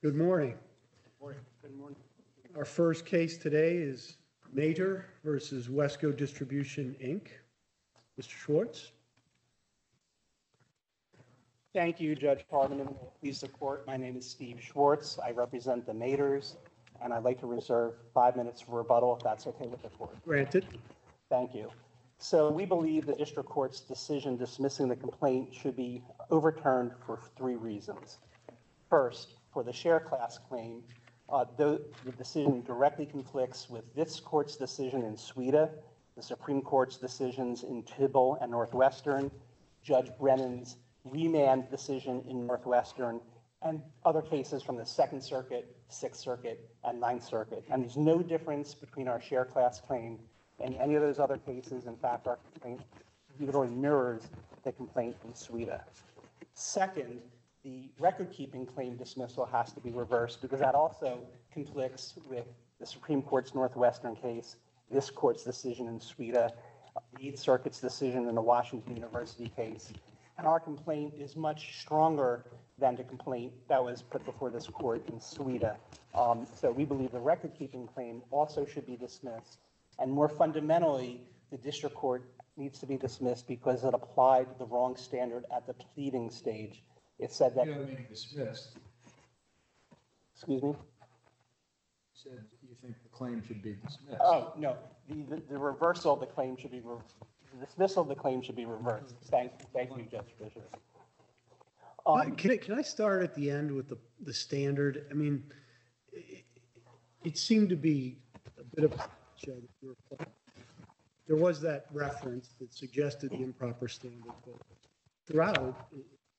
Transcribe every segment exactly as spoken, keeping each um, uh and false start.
Good morning. Morning. Good morning. Our first case today is Mater versus Wesco Distribution, Incorporated. Mister Schwartz. Thank you, Judge Parliament. Please support. My name is Steve Schwartz. I represent the Maters, and I'd like to reserve five minutes for rebuttal, if that's okay with the court. Granted. Thank you. So we believe the district court's decision dismissing the complaint should be overturned for three reasons. First, for the share class claim, uh, the, the decision directly conflicts with this court's decision in Sweden, the Supreme Court's decisions in Tibble and Northwestern, Judge Brennan's remand decision in Northwestern, and other cases from the Second Circuit, Sixth Circuit, and Ninth Circuit. And there's no difference between our share class claim and any of those other cases. In fact, our complaint literally mirrors the complaint in Sweden. Second, the record-keeping claim dismissal has to be reversed because that also conflicts with the Supreme Court's Northwestern case, this court's decision in Sweden, the Eighth Circuit's decision in the Washington University case. And our complaint is much stronger than the complaint that was put before this court in Sweden. Um, so we believe the record-keeping claim also should be dismissed. And more fundamentally, the district court needs to be dismissed because it applied the wrong standard at the pleading stage. It said that. You don't mean dismissed. Excuse me? You said you think the claim should be dismissed. Oh, no. The, the, the reversal of the claim should be, re- the dismissal of the claim should be reversed. Thank, thank you, Judge Fisher. Um, can, I, can I start at the end with the, the standard? I mean, it, it seemed to be a bit of a, there was that reference that suggested the improper standard, but throughout,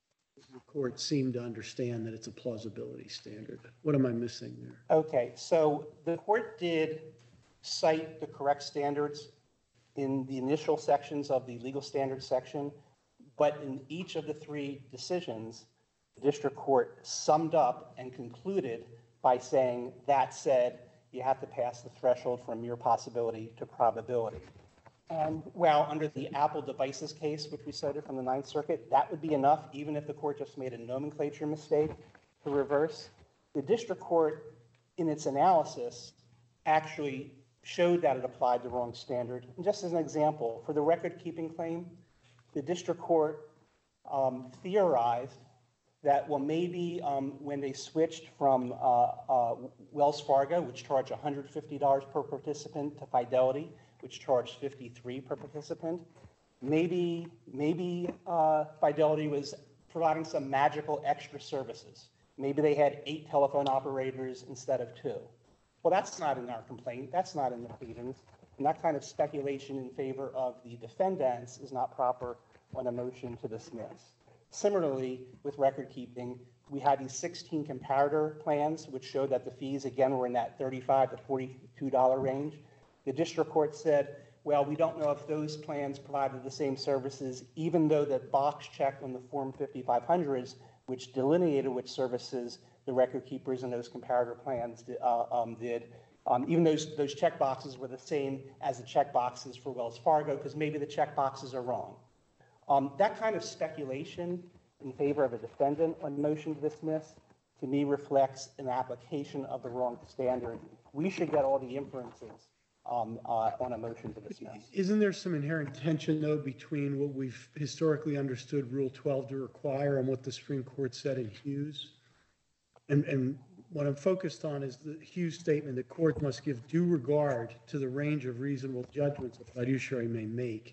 the court seemed to understand that it's a plausibility standard. What am I missing there? Okay, so the court did cite the correct standards in the initial sections of the legal standards section, but in each of the three decisions, the district court summed up and concluded by saying, that said, you have to pass the threshold from mere possibility to probability. And while under the Apple Devices case, which we cited from the Ninth Circuit, that would be enough, even if the court just made a nomenclature mistake to reverse. The district court, in its analysis, actually showed that it applied the wrong standard. And just as an example, for the record-keeping claim, the district court um, theorized that, well, maybe um, when they switched from uh, uh, Wells Fargo, which charged one hundred fifty dollars per participant, to Fidelity, which charged fifty-three dollars per participant, maybe, maybe uh, Fidelity was providing some magical extra services. Maybe they had eight telephone operators instead of two. Well, that's not in our complaint. That's not in the pleadings. And that kind of speculation in favor of the defendants is not proper on a motion to dismiss. Similarly, with record keeping, we had these sixteen comparator plans, which showed that the fees, again, were in that thirty-five to forty-two dollars range. The district court said, well, we don't know if those plans provided the same services, even though the box checked on the Form fifty-five hundreds, which delineated which services the record keepers in those comparator plans uh, um, did. Um, even those, those check boxes were the same as the check boxes for Wells Fargo, because maybe the check boxes are wrong. Um, that kind of speculation in favor of a defendant on motion to dismiss, to me, reflects an application of the wrong standard. We should get all the inferences um, uh, on a motion to dismiss. Isn't there some inherent tension, though, between what we've historically understood Rule twelve to require and what the Supreme Court said in Hughes? And, and what I'm focused on is the Hughes statement that courts must give due regard to the range of reasonable judgments a fiduciary may make.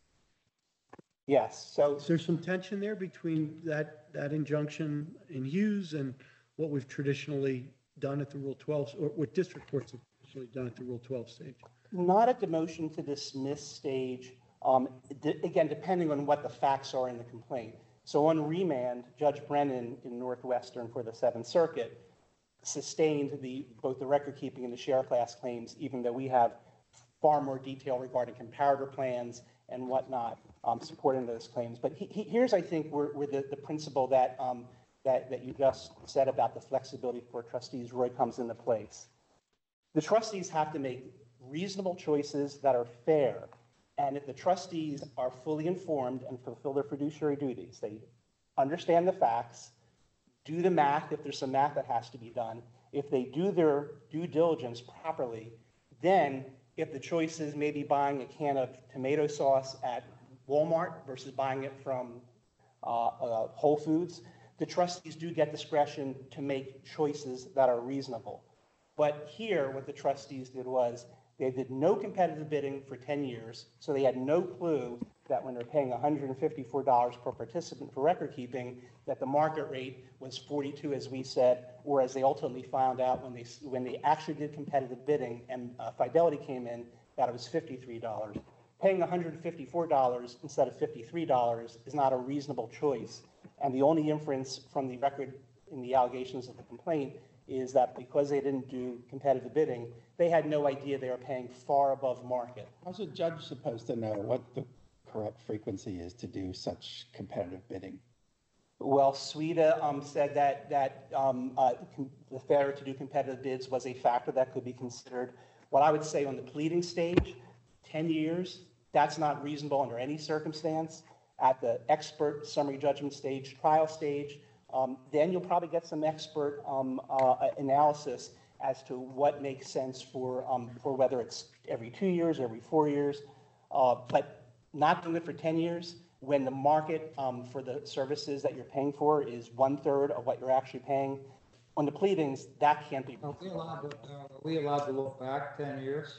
Yes. So is there some tension there between that, that injunction in Hughes and what we've traditionally done at the Rule twelve, or what district courts have traditionally done at the Rule twelve stage? Not at the motion to dismiss stage, um, d- again, depending on what the facts are in the complaint. So on remand, Judge Brennan in Northwestern for the Seventh Circuit sustained the, both the record keeping and the share class claims, even though we have far more detail regarding comparator plans and whatnot um, supporting those claims. But he, he, here's, I think, where, where the, the principle that, um, that, that you just said about the flexibility for trustees really comes into place. The trustees have to make reasonable choices that are fair. And if the trustees are fully informed and fulfill their fiduciary duties, they understand the facts, do the math if there's some math that has to be done. If they do their due diligence properly, then if the choice is maybe buying a can of tomato sauce at Walmart versus buying it from uh, uh, Whole Foods, the trustees do get discretion to make choices that are reasonable. But here, what the trustees did was they did no competitive bidding for ten years, so they had no clue that when they're paying one hundred fifty-four dollars per participant for record keeping, that the market rate was forty-two, as we said, or as they ultimately found out when they when they actually did competitive bidding and uh, Fidelity came in, that it was fifty-three dollars. Paying one hundred fifty-four dollars instead of fifty-three dollars is not a reasonable choice. And the only inference from the record in the allegations of the complaint is that because they didn't do competitive bidding, they had no idea they were paying far above market. How's a judge supposed to know what the correct frequency is to do such competitive bidding? Well, Sweda um, said that that um, uh, the failure to do competitive bids was a factor that could be considered. What I would say on the pleading stage, ten years, that's not reasonable under any circumstance. At the expert summary judgment stage, trial stage, um, then you'll probably get some expert um, uh, analysis as to what makes sense for, um, for whether it's every two years, every four years, uh, but not doing it for ten years when the market um, for the services that you're paying for is one third of what you're actually paying. On the pleadings, that can't be. Are we allowed to, uh, are we allowed to look back ten years?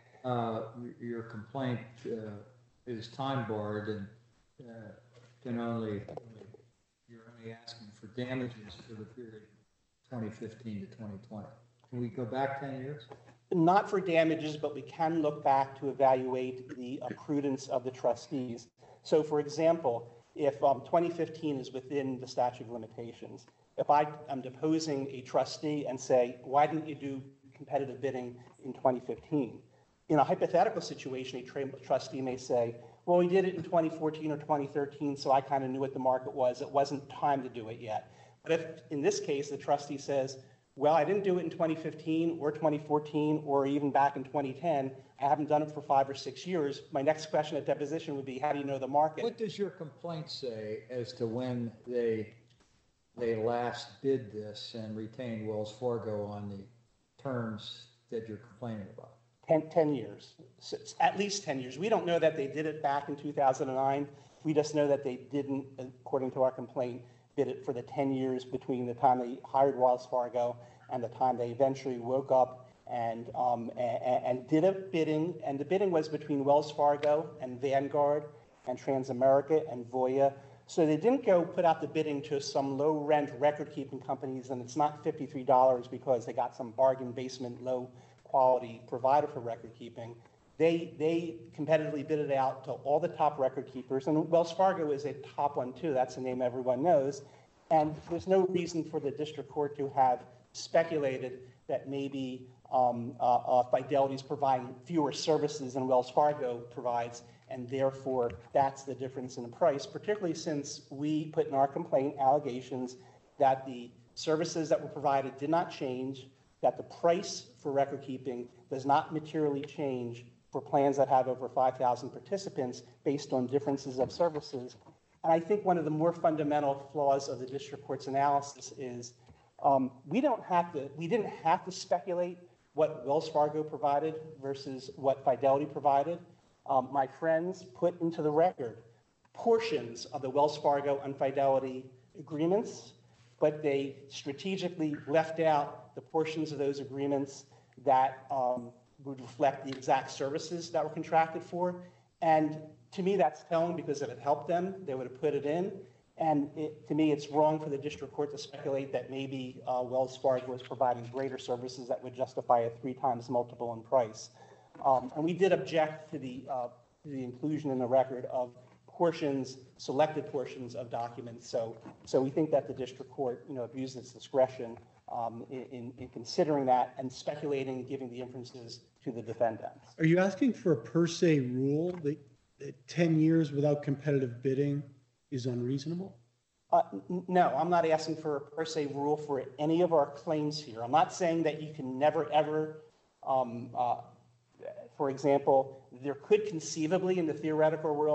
Uh, your complaint uh, is time barred and uh, can only, you're only asking for damages for the period twenty fifteen to twenty twenty. Can we go back ten years? Not for damages, but we can look back to evaluate the uh, prudence of the trustees. So, for example, if um, twenty fifteen is within the statute of limitations, if I am deposing a trustee and say, why didn't you do competitive bidding in twenty fifteen? In a hypothetical situation, a tra- trustee may say, well, we did it in twenty fourteen or twenty thirteen, so I kind of knew what the market was. It wasn't time to do it yet. But if, in this case, the trustee says, well, I didn't do it in twenty fifteen or twenty fourteen or even back in twenty ten. I haven't done it for five or six years. My next question at deposition would be, how do you know the market? What does your complaint say as to when they they last did this and retained Wells Fargo on the terms that you're complaining about? ten, ten years, so at least ten years. We don't know that they did it back in two thousand nine. We just know that they didn't, according to our complaint, bid it for the ten years between the time they hired Wells Fargo and the time they eventually woke up and, um, and, and did a bidding. And the bidding was between Wells Fargo and Vanguard and Transamerica and Voya. So they didn't go put out the bidding to some low-rent record-keeping companies, and it's not fifty-three dollars because they got some bargain basement low-quality provider for record-keeping. They, they competitively bid it out to all the top record keepers, and Wells Fargo is a top one too. That's the name everyone knows. And there's no reason for the district court to have speculated that maybe um, uh, uh, Fidelity is providing fewer services than Wells Fargo provides, and therefore that's the difference in the price, particularly since we put in our complaint allegations that the services that were provided did not change, that the price for record keeping does not materially change for plans that have over five thousand participants based on differences of services. And I think one of the more fundamental flaws of the district court's analysis is um, we don't have to, we didn't have to speculate what Wells Fargo provided versus what Fidelity provided. Um, my friends put into the record portions of the Wells Fargo and Fidelity agreements, but they strategically left out the portions of those agreements that um, would reflect the exact services that were contracted for. And to me, that's telling, because if it helped them, they would have put it in. And it, to me, it's wrong for the district court to speculate that maybe uh, Wells Fargo was providing greater services that would justify a three times multiple in price. Um, and we did object to the, uh, to the inclusion in the record of portions, selected portions of documents. So, so we think that the district court, you know, abused its discretion um, in, in considering that and speculating, giving the inferences to the defendants. Are you asking for a per se rule that, that ten years without competitive bidding is unreasonable? Uh, n- no, I'm not asking for a per se rule for any of our claims here. I'm not saying that you can never, ever, um, uh, for example, there could conceivably in the theoretical world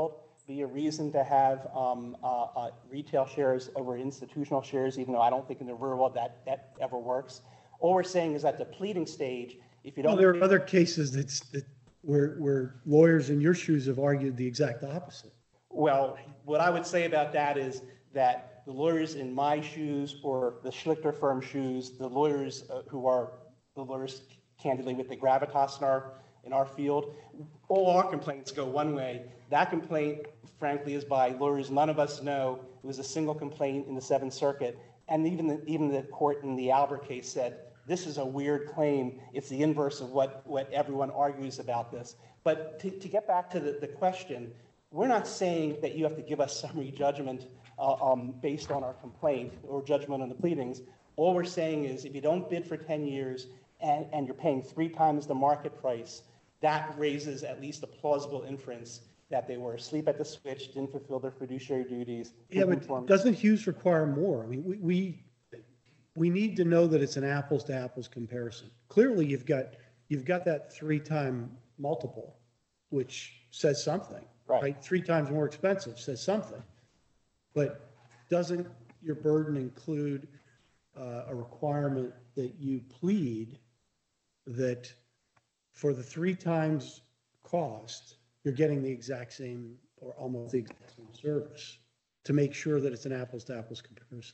be a reason to have um, uh, uh, retail shares over institutional shares, even though I don't think in the real world that, that ever works. All we're saying is at the pleading stage, if you Well, don't. there are other cases that's, that, where, where lawyers in your shoes have argued the exact opposite. Well, what I would say about that is that the lawyers in my shoes or the Schlichter firm shoes, the lawyers uh, who are the lawyers candidly with the gravitas in our, in our field, all our complaints go one way. That complaint, frankly, is by lawyers none of us know. It was a single complaint in the Seventh Circuit. And even the, even the court in the Albert case said, this is a weird claim. It's the inverse of what, what everyone argues about this. But to, to get back to the, the question, we're not saying that you have to give us summary judgment uh, um, based on our complaint or judgment on the pleadings. All we're saying is if you don't bid for ten years and, and you're paying three times the market price, that raises at least a plausible inference that they were asleep at the switch, didn't fulfill their fiduciary duties. Yeah, but doesn't Hughes require more? I mean, we, we, we need to know that it's an apples to apples comparison. Clearly, you've got, you've got that three-time multiple, which says something, Right. right? Three times more expensive says something. But doesn't your burden include uh, a requirement that you plead that for the three times cost, you're getting the exact same or almost the exact same service to make sure that it's an apples to apples comparison?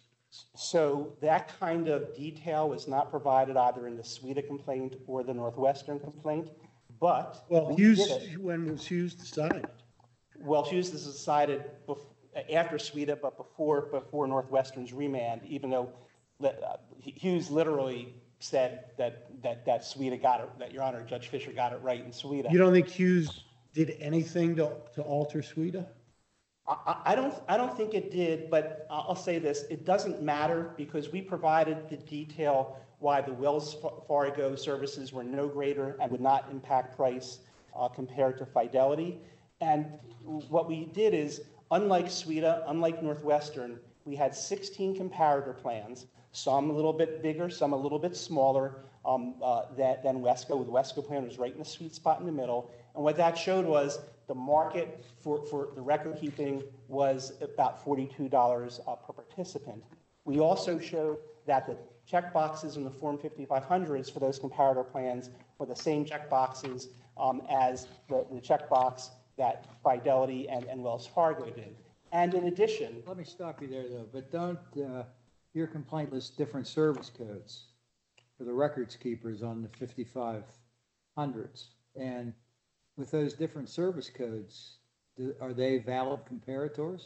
So that kind of detail was not provided either in the Sweda complaint or the Northwestern complaint, but Well, we Hughes, did it. when was Hughes decided? Well, Hughes was decided bef- after Sweda, but before before Northwestern's remand, even though uh, Hughes literally said that that that Sweda got it, that Your Honor, Judge Fisher got it right in Sweda. You don't think Hughes did anything to, to alter Sweda? I, I don't I don't think it did, but I'll say this: it doesn't matter because we provided the detail why the Wells Fargo services were no greater and would not impact price uh, compared to Fidelity. And what we did is, unlike Sweda, unlike Northwestern, we had sixteen comparator plans, some a little bit bigger, some a little bit smaller um, uh, that, than Wesco. The Wesco plan was right in the sweet spot in the middle. And what that showed was the market for, for the record keeping was about forty-two dollars uh, per participant. We also showed that the check boxes in the Form fifty-five hundreds for those comparator plans were the same check boxes um, as the, the check box that Fidelity and, and Wells Fargo did. And in addition... Let me stop you there, though, but don't, uh, your complaint lists different service codes for the records keepers on the fifty-five hundreds. And with those different service codes, do, are they valid comparators?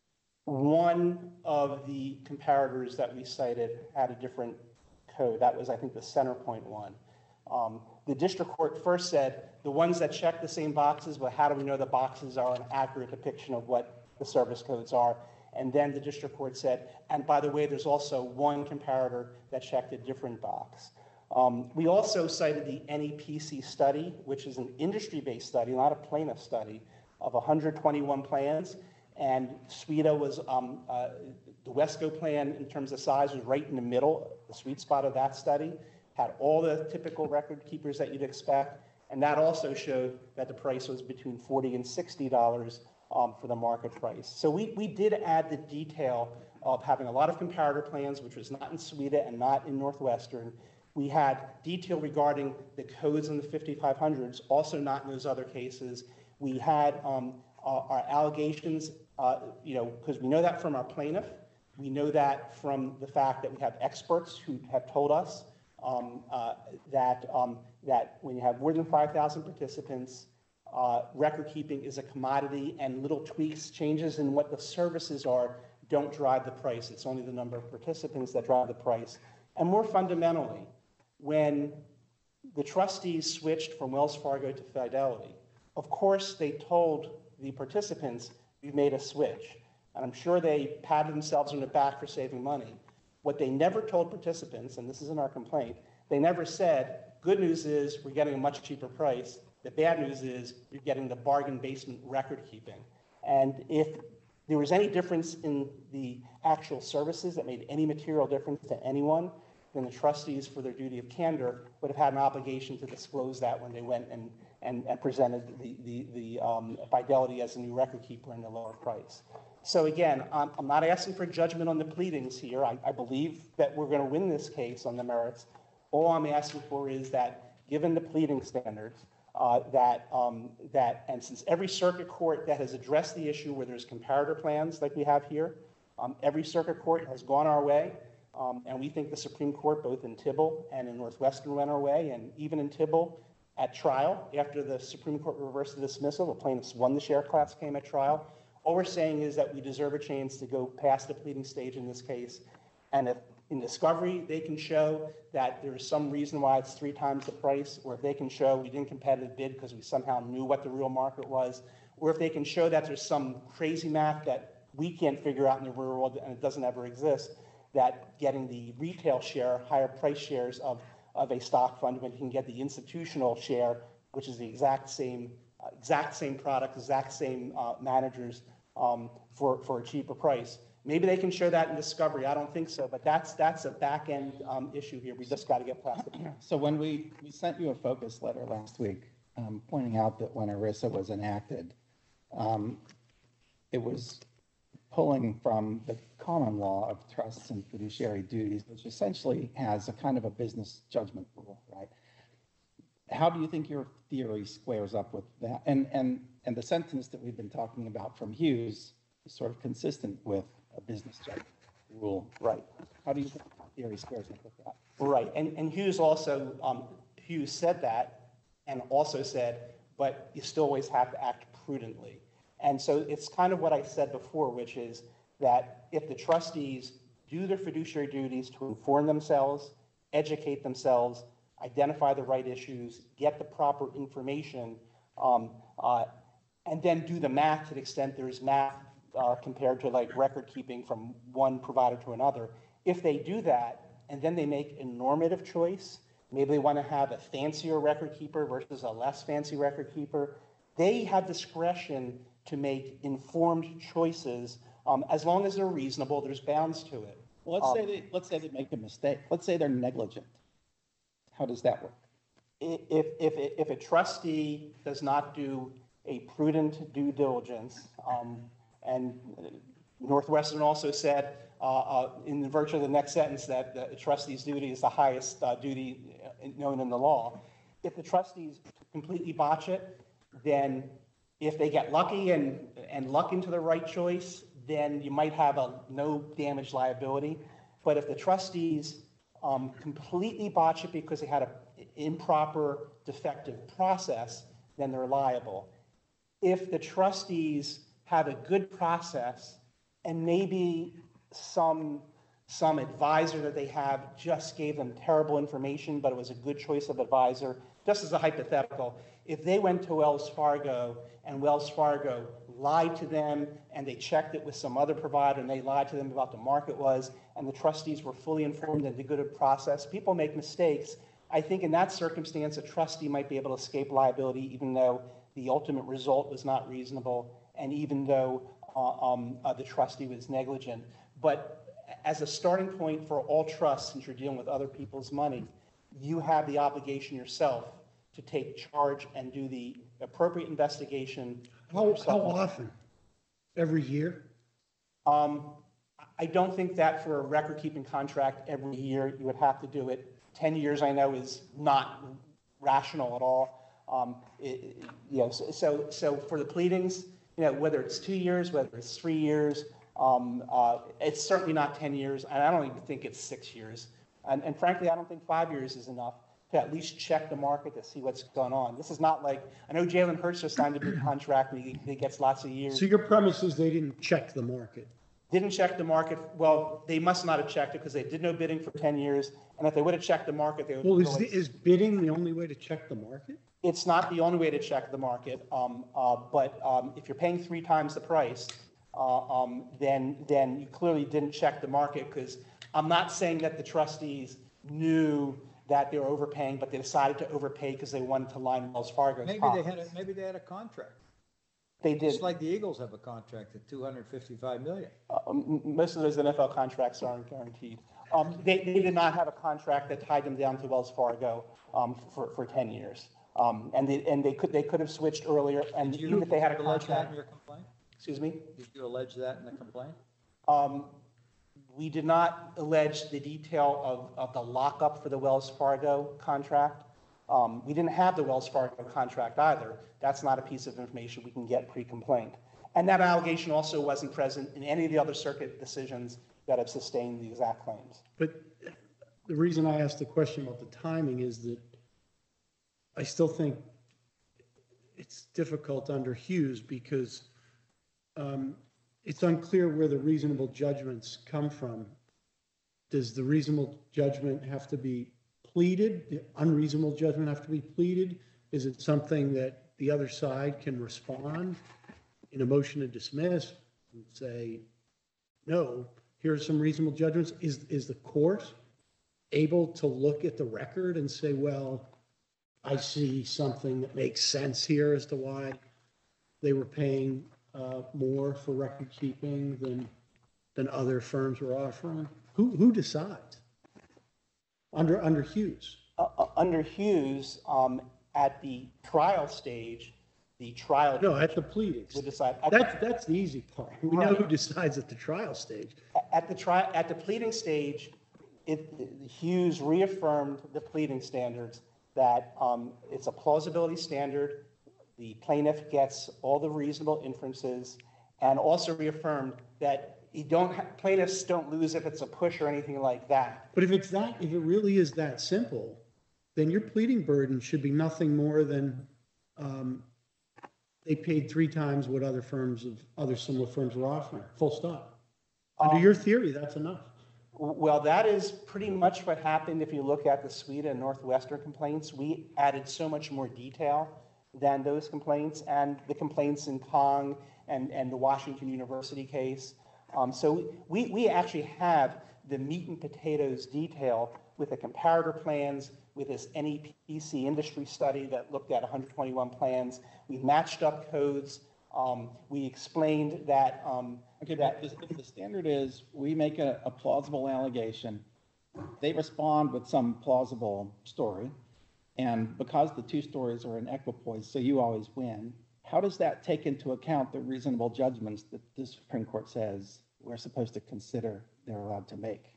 One of the comparators that we cited had a different code. That was, I think, the Centerpoint one. Um, the district court first said the ones that check the same boxes, but how do we know the boxes are an accurate depiction of what the service codes are? And then the district court said, and by the way, there's also one comparator that checked a different box. Um, we also cited the N E P C study, which is an industry-based study, not a plaintiff study, of one hundred twenty-one plans. And Sweda was, um, uh, the Wesco plan in terms of size was right in the middle, the sweet spot of that study, had all the typical record keepers that you'd expect. And that also showed that the price was between forty and sixty dollars um, for the market price. So we, we did add the detail of having a lot of comparator plans, which was not in Sweda and not in Northwestern. We had detail regarding the codes in the fifty-five hundreds, also not in those other cases. We had um, our, our allegations, uh, you know, because we know that from our plaintiff. We know that from the fact that we have experts who have told us um, uh, that, um, that when you have more than five thousand participants, uh, record keeping is a commodity, and little tweaks, changes in what the services are don't drive the price. It's only the number of participants that drive the price. And more fundamentally, when the trustees switched from Wells Fargo to Fidelity, of course they told the participants, we've made a switch. And I'm sure they patted themselves on the back for saving money. What they never told participants, and this is in our complaint, they never said, good news is we're getting a much cheaper price. The bad news is you're getting the bargain basement record keeping. And if there was any difference in the actual services that made any material difference to anyone, then the trustees, for their duty of candor, would have had an obligation to disclose that when they went and, and, and presented the, the, the um, Fidelity as a new record keeper in the lower price. So again, I'm, I'm not asking for judgment on the pleadings here. I, I believe that we're going to win this case on the merits. All I'm asking for is that, given the pleading standards, uh, that, um, that, and since every circuit court that has addressed the issue where there's comparator plans like we have here, um, every circuit court has gone our way, um, and we think the Supreme Court, both in Tibble and in Northwestern, went our way, and even in Tibble at trial, after the Supreme Court reversed the dismissal, the plaintiffs won the share class, came at trial. All we're saying is that we deserve a chance to go past the pleading stage in this case. And if in discovery they can show that there is some reason why it's three times the price, or if they can show we didn't competitive bid because we somehow knew what the real market was, or if they can show that there's some crazy math that we can't figure out in the real world and it doesn't ever exist, that getting the retail share, higher price shares of, of a stock fund when you can get the institutional share, which is the exact same, uh, exact same product, exact same uh, managers, Um, for, for a cheaper price. Maybe they can show that in discovery. I don't think so, but that's that's a back end um, issue here. We just got to get past it. So when we, we sent you a focus letter last week, um, pointing out that when ERISA was enacted, um, it was pulling from the common law of trusts and fiduciary duties, which essentially has a kind of a business judgment rule, right? How do you think your theory squares up with that? And and and the sentence that we've been talking about from Hughes is sort of consistent with a business judgment rule. Right. How do you think the theory squares up with that? Right. And, and Hughes also, um, Hughes said that and also said, but you still always have to act prudently. And so it's kind of what I said before, which is that if the trustees do their fiduciary duties to inform themselves, educate themselves, identify the right issues, get the proper information, um, uh, and then do the math to the extent there is math uh, compared to like record keeping from one provider to another. If they do that, and then they make a normative choice, maybe they want to have a fancier record keeper versus a less fancy record keeper, they have discretion to make informed choices um, as long as they're reasonable. There's bounds to it. Well, let's Um, say they let's say they make a mistake. Let's say they're negligent. How does that work? If, if, if a trustee does not do a prudent due diligence, um, and Northwestern also said uh, uh, in virtually the next sentence that the trustee's duty is the highest uh, duty known in the law. If the trustees completely botch it, then if they get lucky and, and luck into the right choice, then you might have a no damage liability. But if the trustees um, completely botch it because they had an improper, defective process, then they're liable. If the trustees have a good process and maybe some, some advisor that they have just gave them terrible information, but it was a good choice of advisor, just as a hypothetical, if they went to Wells Fargo and Wells Fargo lied to them and they checked it with some other provider and they lied to them about the market was, and the trustees were fully informed and did good process, people make mistakes. I think in that circumstance, a trustee might be able to escape liability even though the ultimate result was not reasonable and even though uh, um, uh, the trustee was negligent. But as a starting point for all trusts, since you're dealing with other people's money, you have the obligation yourself to take charge and do the appropriate investigation. How, how often? Every year? Um, I don't think that for a record-keeping contract every year you would have to do it. Ten years, I know, is not rational at all. Um, it, you know, so, so so for the pleadings, you know, whether it's two years, whether it's three years, um, uh, it's certainly not ten years, and I don't even think it's six years. And, and frankly, I don't think five years is enough to at least check the market to see what's going on. This is not like, I know Jalen Hurts just signed a big contract and he, he gets lots of years. So your premise is they didn't check the market? Didn't check the market. Well, they must not have checked it because they did no bidding for ten years. And if they would have checked the market, they would Well, is, really, the, is bidding the only way to check the market? It's not the only way to check the market. Um, uh, but um, if you're paying three times the price, uh, um, then, then you clearly didn't check the market, because I'm not saying that the trustees knew that they were overpaying, but they decided to overpay because they wanted to line Wells Fargo's Maybe pockets. they had a, maybe they had a contract. They did. Just like the Eagles have a contract at two hundred fifty-five million. Uh, m- most of those N F L contracts aren't guaranteed. Um, they, they did not have a contract that tied them down to Wells Fargo um, for, for ten years. Um, and they, and they could, they could have switched earlier, and Did you even if they had a allege that in contract, your complaint? excuse me, Did you allege that in the complaint? um, we did not allege the detail of, of the lockup for the Wells Fargo contract. Um, we didn't have the Wells Fargo contract either. That's not a piece of information we can get pre-complaint. And that allegation also wasn't present in any of the other circuit decisions that have sustained the exact claims. But the reason I asked the question about the timing is that I still think it's difficult under Hughes because um, it's unclear where the reasonable judgments come from. Does the reasonable judgment have to be pleaded? The unreasonable judgment have to be pleaded? Is it something that the other side can respond in a motion to dismiss and say, no, here are some reasonable judgments? Is, is the court able to look at the record and say, well, I see something that makes sense here as to why they were paying uh, more for record keeping than, than other firms were offering? Who, who decides under, under Hughes? Uh, uh, under Hughes, um, at the trial stage, the trial No, at the pleadings. would decide. At the- That's, that's the easy part. We know who decides at the trial stage. At the tri, at the pleading stage, it, Hughes reaffirmed the pleading standards that um, it's a plausibility standard. The plaintiff gets all the reasonable inferences, and also reaffirmed that you don't ha- plaintiffs don't lose if it's a push or anything like that. But if it's that, if it really is that simple, then your pleading burden should be nothing more than um, they paid three times what other firms of other similar firms were offering. Full stop. Under Um, your theory, that's enough. Well, that is pretty much what happened if you look at the Sweden and Northwestern complaints. We added so much more detail than those complaints and the complaints in Kong and, and the Washington University case. Um, so we, we actually have the meat and potatoes detail with the comparator plans, with this N E P C industry study that looked at one hundred twenty-one plans. We matched up codes. Um, we explained that um, Okay, that but the, the standard is, we make a, a plausible allegation, they respond with some plausible story, and because the two stories are in equipoise, so you always win, how does that take into account the reasonable judgments that the Supreme Court says we're supposed to consider they're allowed to make?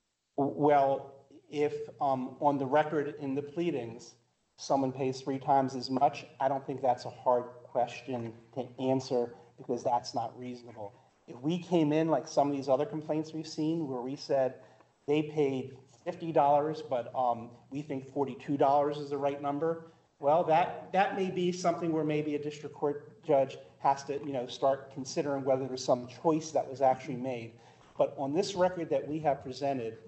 Well, if um, on the record in the pleadings, someone pays three times as much, I don't think that's a hard question to answer because that's not reasonable. If we came in like some of these other complaints we've seen where we said they paid fifty dollars, but um, we think forty-two dollars is the right number, well, that, that may be something where maybe a district court judge has to, you know, start considering whether there's some choice that was actually made. But on this record that we have presented,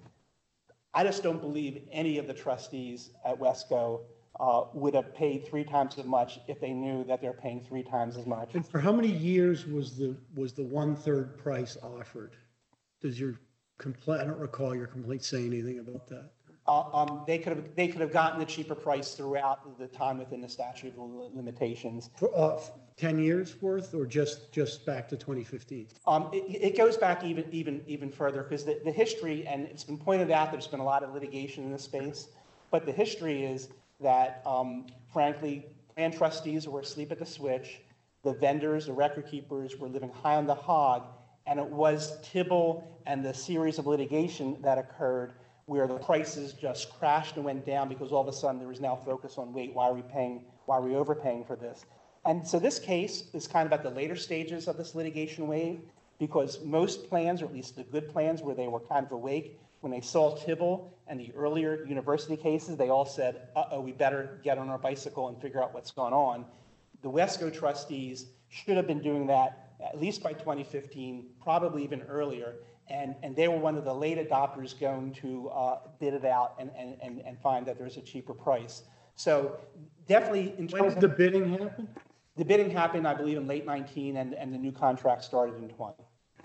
I just don't believe any of the trustees at Wesco uh, would have paid three times as much if they knew that they're paying three times as much. And for how many years was the, was the one-third price offered? Does your complaint, I don't recall your complaint saying anything about that. Uh, um, they could have, they could have gotten the cheaper price throughout the time within the statute of limitations. For, uh, ten years worth or just, just back to twenty fifteen? Um, it, it goes back even, even, even further because the, the history, and it's been pointed out, there's been a lot of litigation in this space, but the history is that, um, frankly, plan trustees were asleep at the switch. The vendors, the record keepers were living high on the hog, and it was Tibble and the series of litigation that occurred where the prices just crashed and went down because all of a sudden there was now focus on, wait, why are we paying, why are we overpaying for this? And so this case is kind of at the later stages of this litigation wave because most plans, or at least the good plans where they were kind of awake, when they saw Tibble and the earlier university cases, they all said, uh-oh, we better get on our bicycle and figure out what's going on. The Wesco trustees should have been doing that at least by twenty fifteen, probably even earlier. And, and they were one of the late adopters going to uh, bid it out and, and, and, and find that there's a cheaper price. So definitely in When terms did of the bidding happen? the bidding happened, I believe, in late nineteen, and, and the new contract started in twenty.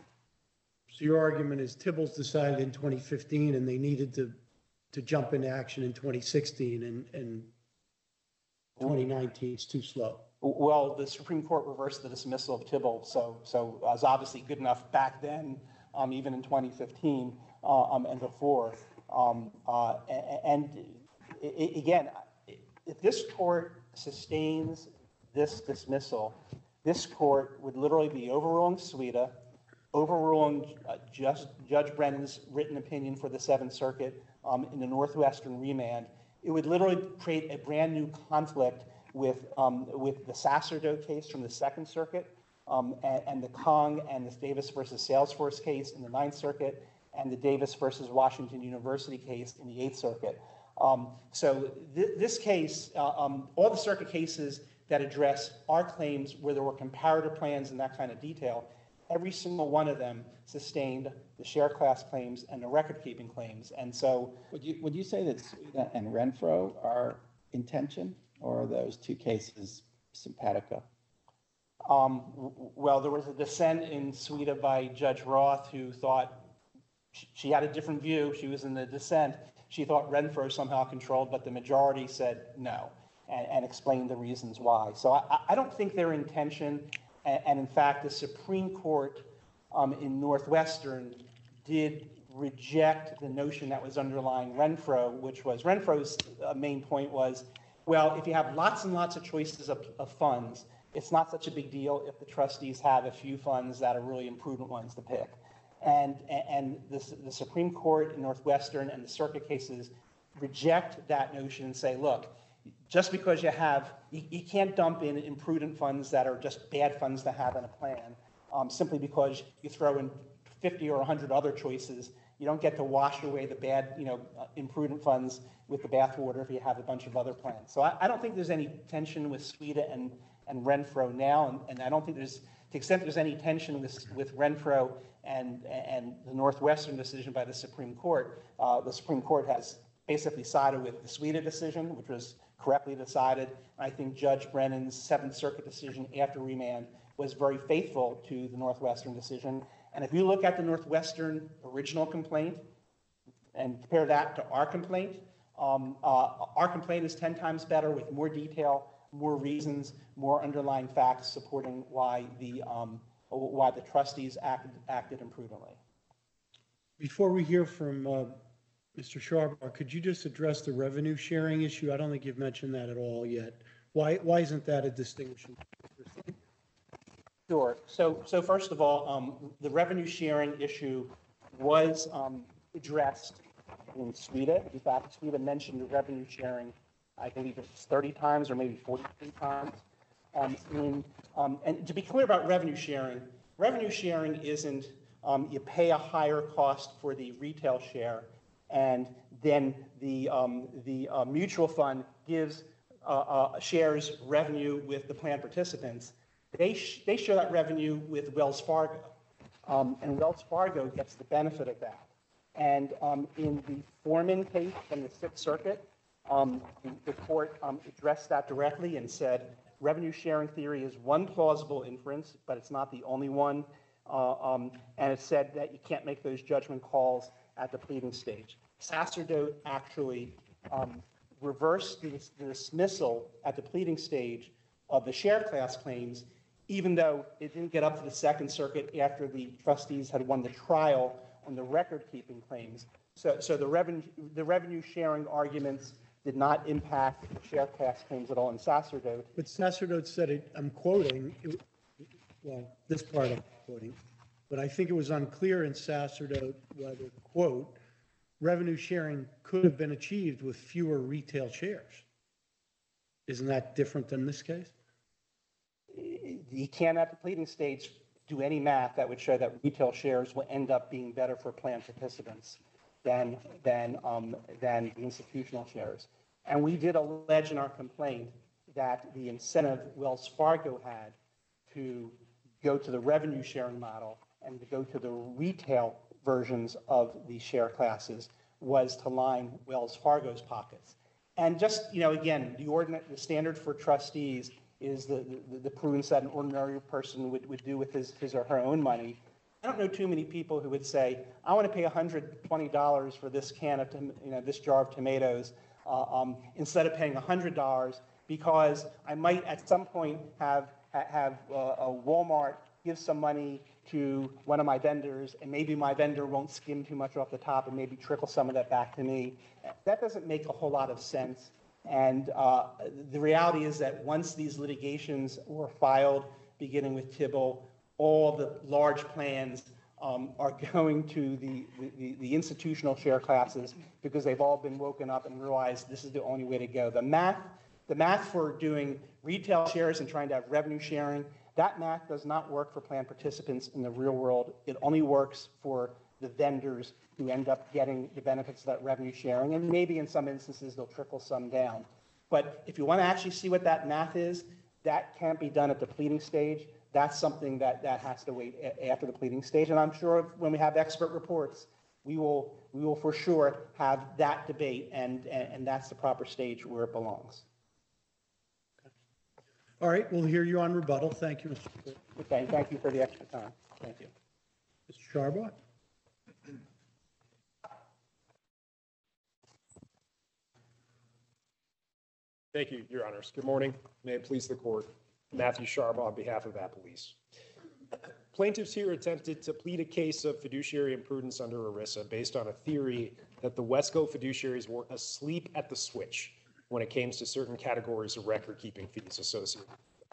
So your argument is Tibble's decided in twenty fifteen and they needed to, to jump into action in twenty sixteen and, and twenty nineteen is too slow. Well, the Supreme Court reversed the dismissal of Tibble, so so it was obviously good enough back then, um, even in twenty fifteen. uh, um, and before. Um, uh, a- and i- i- again, if this court sustains this dismissal, this court would literally be overruling Suida, overruling uh, just Judge Brennan's written opinion for the Seventh Circuit um, in the Northwestern remand. It would literally create a brand new conflict with um, with the Sacerdote case from the Second Circuit, um, and, and the Kong and the Davis versus Salesforce case in the Ninth Circuit, and the Davis versus Washington University case in the Eighth Circuit. Um, so th- this case, uh, um, all the circuit cases that address our claims where there were comparator plans and that kind of detail, every single one of them sustained the share class claims and the record-keeping claims. And so, Would you, would you say that Suida and Renfro are in tension, or are those two cases simpatico? um, w- well, there was a dissent in Suida by Judge Roth, who thought she, she had a different view. She was in the dissent. She thought Renfro somehow controlled, but the majority said no, and, and explained the reasons why. So I, I don't think they're in tension. And, and in fact, the Supreme Court um, in Northwestern did reject the notion that was underlying Renfro, which was Renfro's uh, main point was, well, if you have lots and lots of choices of, of funds, it's not such a big deal if the trustees have a few funds that are really imprudent ones to pick. And, and the, the Supreme Court in Northwestern and the circuit cases reject that notion and say, look, just because you have, you, you can't dump in imprudent funds that are just bad funds to have in a plan, um, simply because you throw in fifty or one hundred other choices. You don't get to wash away the bad, you know, uh, imprudent funds with the bathwater if you have a bunch of other plans. So I, I don't think there's any tension with Suida and, and Renfro now, and, and I don't think there's, to the extent there's any tension with, with Renfro and, and the Northwestern decision by the Supreme Court, uh, the Supreme Court has basically sided with the Suida decision, which was correctly decided. I think Judge Brennan's Seventh Circuit decision after remand was very faithful to the Northwestern decision. And if you look at the Northwestern original complaint and compare that to our complaint, um, uh, our complaint is ten times better with more detail, more reasons, more underlying facts supporting why the um, why the trustees acted, acted imprudently. Before we hear from uh, Mister Sharp, could you just address the revenue sharing issue? I don't think you've mentioned that at all yet. Why, why isn't that a distinguishing? Sure. So, so first of all, um, the revenue sharing issue was um, addressed in Suida. In fact, Suida mentioned the revenue sharing, I believe it's thirty times or maybe forty-three times. Um, in, um, and to be clear about revenue sharing, revenue sharing isn't um, you pay a higher cost for the retail share, and then the um, the uh, mutual fund gives uh, uh, shares revenue with the plan participants. They sh- they share that revenue with Wells Fargo, um, and Wells Fargo gets the benefit of that. And um, in the Foreman case from the Sixth Circuit, um, the, the court um, addressed that directly and said revenue sharing theory is one plausible inference, but it's not the only one. Uh, um, and it said that you can't make those judgment calls at the pleading stage. Sacerdote actually um, reversed the, the dismissal at the pleading stage of the share class claims, even though it didn't get up to the Second Circuit after the trustees had won the trial on the record-keeping claims. So, so the revenue the revenue sharing arguments did not impact the share class claims at all in Sacerdote. But Sacerdote said it, I'm quoting, it, well, this part I'm quoting, but I think it was unclear in Sacerdote whether, quote, revenue sharing could have been achieved with fewer retail shares. Isn't that different than this case? You can't at the pleading stage do any math that would show that retail shares will end up being better for plan participants than, than, um, than the institutional shares. And we did allege in our complaint that the incentive Wells Fargo had to go to the revenue sharing model and to go to the retail versions of the share classes was to line Wells Fargo's pockets. And just, you know, again, the ordinate, the standard for trustees is the, the, the prudence that an ordinary person would, would do with his, his or her own money. I don't know too many people who would say, I want to pay one hundred twenty dollars for this can of, you know, this jar of tomatoes uh, um, instead of paying one hundred dollars because I might at some point have, have uh, a Walmart give some money to one of my vendors, and maybe my vendor won't skim too much off the top and maybe trickle some of that back to me. That doesn't make a whole lot of sense. And uh, the reality is that once these litigations were filed, beginning with Tibble, all the large plans um, are going to the, the, the institutional share classes because they've all been woken up and realized this is the only way to go. The math, the math for doing retail shares and trying to have revenue sharing, that math does not work for plan participants in the real world. It only works for the vendors who end up getting the benefits of that revenue sharing, and maybe in some instances they'll trickle some down. But if you want to actually see what that math is, that can't be done at the pleading stage. That's something that, that has to wait a- after the pleading stage. And I'm sure when we have expert reports, we will, we will for sure have that debate, and, and, and that's the proper stage where it belongs. All right, we'll hear you on rebuttal. Thank you, Mister Clerk. Okay, thank you for the extra time. Thank you. Mister Sharbaugh? Thank you, Your Honors. Good morning. May it please the court. Matthew Sharbaugh on behalf of Appalese. Plaintiffs here attempted to plead a case of fiduciary imprudence under ERISA based on a theory that the Wesco fiduciaries were asleep at the switch when it came to certain categories of record-keeping fees associated.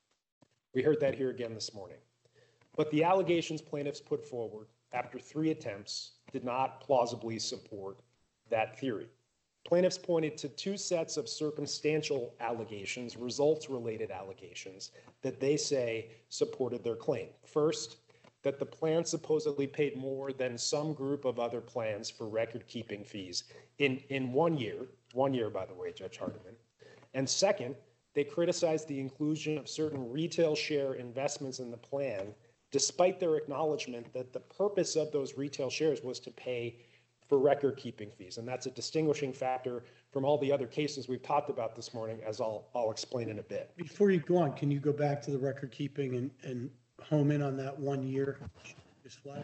We heard that here again this morning. But the allegations plaintiffs put forward after three attempts did not plausibly support that theory. Plaintiffs pointed to two sets of circumstantial allegations, results-related allegations, that they say supported their claim. First, that the plan supposedly paid more than some group of other plans for record-keeping fees in, in one year, one year, by the way, Judge Hardiman. And second, they criticized the inclusion of certain retail share investments in the plan, despite their acknowledgement that the purpose of those retail shares was to pay for record-keeping fees. And that's a distinguishing factor from all the other cases we've talked about this morning, as I'll, I'll explain in a bit. Before you go on, can you go back to the record keeping and, and home in on that one year? Just flag.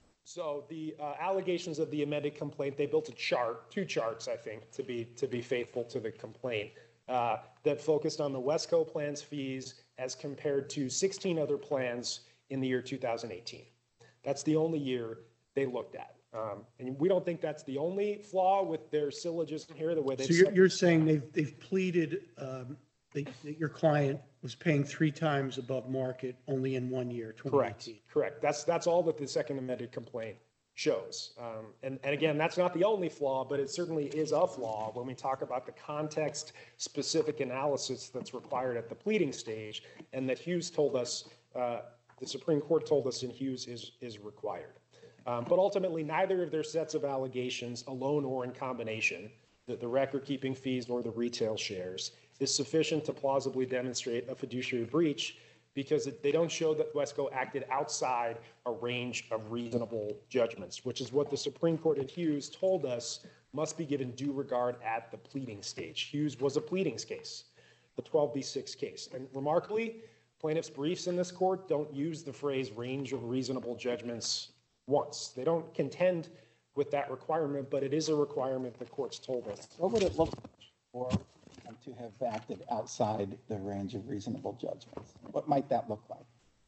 So the uh, allegations of the amended complaint, they built a chart, two charts, I think, to be, to be faithful to the complaint, uh, that focused on the Wesco plan's fees as compared to sixteen other plans in the year two thousand eighteen. That's the only year they looked at. Um, and we don't think that's the only flaw with their syllogism here, the way they. So you're, you're saying they've, they've pleaded, um, they, that your client was paying three times above market only in one year, twenty eighteen? Correct, correct. That's, that's all that the second amended complaint shows. Um, and, and again, that's not the only flaw, but it certainly is a flaw when we talk about the context-specific analysis that's required at the pleading stage, and that Hughes told us, uh, the Supreme Court told us in Hughes is, is required. Um, but ultimately, neither of their sets of allegations, alone or in combination, that the record-keeping fees or the retail shares, is sufficient to plausibly demonstrate a fiduciary breach, because it, they don't show that Wesco acted outside a range of reasonable judgments, which is what the Supreme Court in Hughes told us must be given due regard at the pleading stage. Hughes was a pleadings case, the twelve B six case. And remarkably, plaintiffs' briefs in this court don't use the phrase range of reasonable judgments once. They don't contend with that requirement, but it is a requirement the courts told us. What would it look like for them to have acted outside the range of reasonable judgments? What might that look like?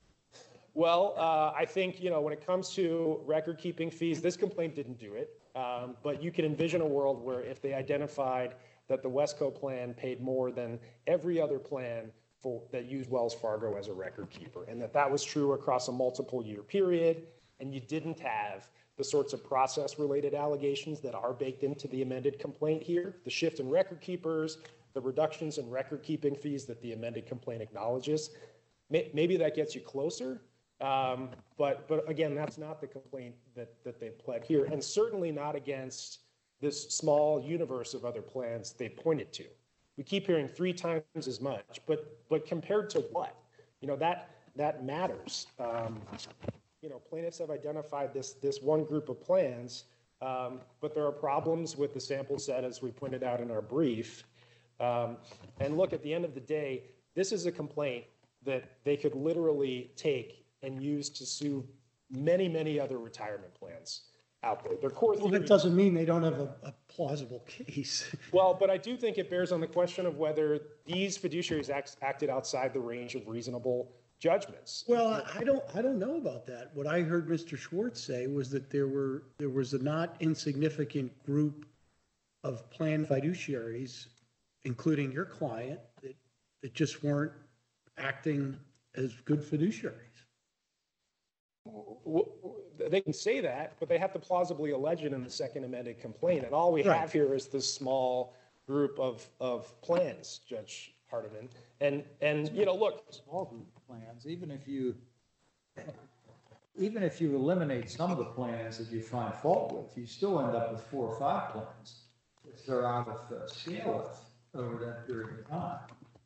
Well, uh, I think, you know, when it comes to record-keeping fees, this complaint didn't do it, um, but you can envision a world where if they identified that the Wesco plan paid more than every other plan for, that used Wells Fargo as a record keeper, and that that was true across a multiple year period, and you didn't have the sorts of process-related allegations that are baked into the amended complaint here, the shift in record keepers, the reductions in record-keeping fees that the amended complaint acknowledges. Maybe that gets you closer, um, but but again, that's not the complaint that, that they pled here, and certainly not against this small universe of other plans they pointed to. We keep hearing three times as much, but but compared to what? You know, that that matters. Um, you know, plaintiffs have identified this this one group of plans, um, but there are problems with the sample set, as we pointed out in our brief. Um, and look, at the end of the day, this is a complaint that they could literally take and use to sue many, many other retirement plans out there. Their core Well, theory, that doesn't mean they don't have a, a plausible case. well, but I do think it bears on the question of whether these fiduciaries act, acted outside the range of reasonable judgments. Well, I don't, I don't know about that. What I heard Mister Schwartz say was that there were, there was a not insignificant group of planned fiduciaries, including your client, that, that just weren't acting as good fiduciaries. W- w- They can say that, but they have to plausibly allege it in the second amended complaint. And all we Right. have here is this small group of, of plans, Judge Hardiman. And, and, you know, look, Small group plans, even if you, even if you eliminate some of the plans that you find fault with, you still end up with four or five plans that they're out of uh, scale with over that period of time.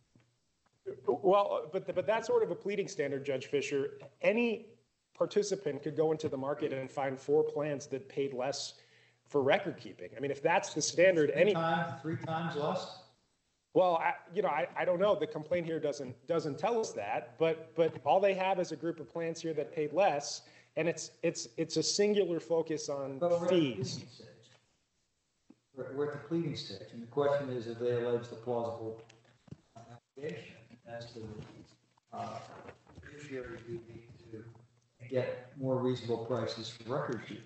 well, but, but that's sort of a pleading standard, Judge Fisher. Any participant could go into the market and find four plans that paid less for record keeping. I mean, if that's the standard, Three any, times, three times less? well, I, you know, I, I don't know. The complaint here doesn't, doesn't tell us that, but, but all they have is a group of plans here that paid less. And it's, it's, it's a singular focus on But we're at the pleading fees. stage. We're, we're at the pleading stage, and the question is, have they alleged the plausible allegation as to the uh, fiduciary duty to get more reasonable prices for record keeping?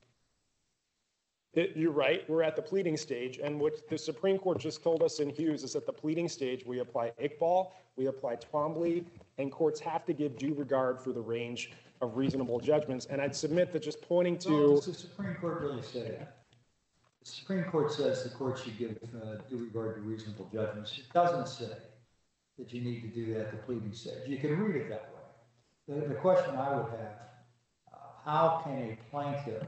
It- You're right, we're at the pleading stage, and what the Supreme Court just told us in Hughes is at the pleading stage, we apply Iqbal, we apply Twombly, and courts have to give due regard for the range of reasonable judgments. And I'd submit that just pointing No, to, does the Supreme Court really say that? The Supreme Court says the court should give uh, due regard to reasonable judgments. It doesn't say that you need to do that at the pleading stage. You can read it that way. The, the question I would have, uh, how can a plaintiff,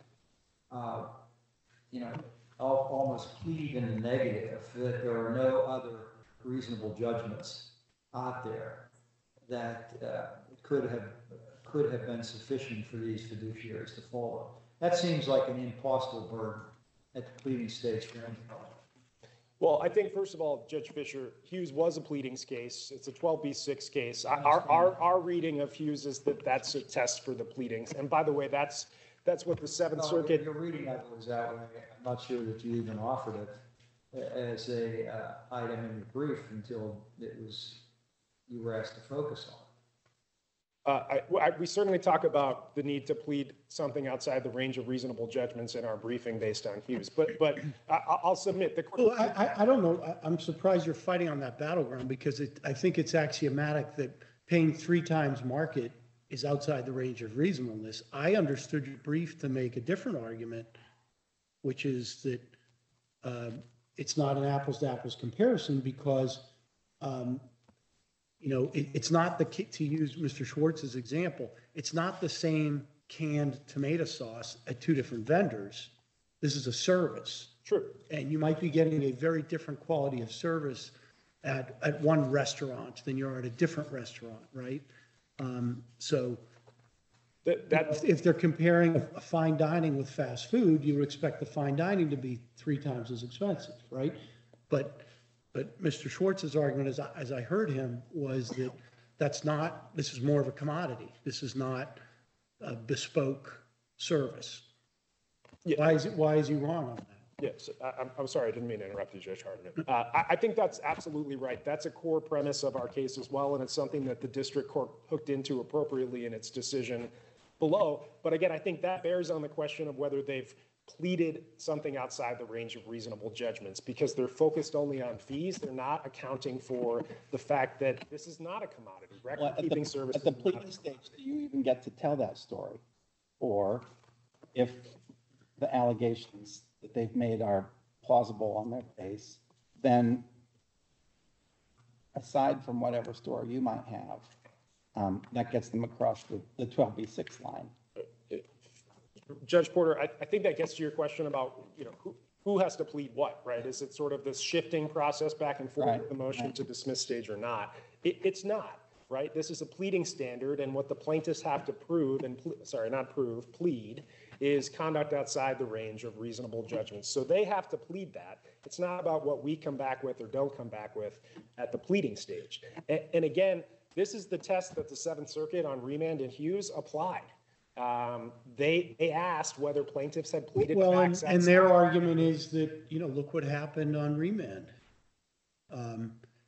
uh, you know, al- almost plead in the negative that there are no other reasonable judgments out there that uh, could have could have been sufficient for these fiduciaries to follow? That seems like an impossible burden at the pleading stage for anybody. well, I think, first of all, Judge Fisher, Hughes was a pleadings case. It's a twelve B six case. Our, our, our reading of Hughes is that that's a test for the pleadings. And by the way, that's, that's what the Seventh No, Circuit, Your reading of it was that way. I'm not sure that you even offered it as a uh, item in your brief until it was, you were asked to focus on. uh, I, well, I- we certainly talk about the need to plead something outside the range of reasonable judgments in our briefing based on Hughes. But, but I, I'll submit the. Well, I, I, I don't know. I, I'm surprised you're fighting on that battleground because it, I think it's axiomatic that paying three times market is outside the range of reasonableness. I understood your brief to make a different argument, which is that um, it's not an apples to apples comparison because, um, you know, it, it's not the, ki- to use Mister Schwartz's example, it's not the same canned tomato sauce at two different vendors. This is a service. True. And you might be getting a very different quality of service at, at one restaurant than you are at a different restaurant, right? Um, So That, that, if, if they're comparing a fine dining with fast food, you would expect the fine dining to be three times as expensive, right? But, but Mister Schwartz's argument, as I, as I heard him, was that that's not, this is more of a commodity. This is not a bespoke service. Yeah. Why is it, why is he wrong on that? yes, I, I'm, I'm sorry, I didn't mean to interrupt you, Judge Hardiman. Uh, I, I think that's absolutely right. That's a core premise of our case as well, and it's something that the district court hooked into appropriately in its decision below. But again, I think that bears on the question of whether they've pleaded something outside the range of reasonable judgments, because they're focused only on fees. They're not accounting for the fact that this is not a commodity. Well, at Record-keeping the, service at the is not pleading a stage, do you even get to tell that story? Or if the allegations that they've made are plausible on their face, then aside from whatever story you might have, um, that gets them across the, the twelve B six line. Judge Porter, I, I think that gets to your question about, you know, who, who has to plead what, right? Is it sort of this shifting process back and forth Right, with the motion right. to dismiss stage or not? It, it's not, right? This is a pleading standard, and what the plaintiffs have to prove, and, ple- sorry, not prove, plead, is conduct outside the range of reasonable judgments. So they have to plead that. It's not about what we come back with or don't come back with at the pleading stage. And, and again, this is the test that the Seventh Circuit on remand in Hughes applied. Um, they, they asked whether plaintiffs had pleaded Well, and, facts and their outside- argument is that, you know, look what happened on remand. Um,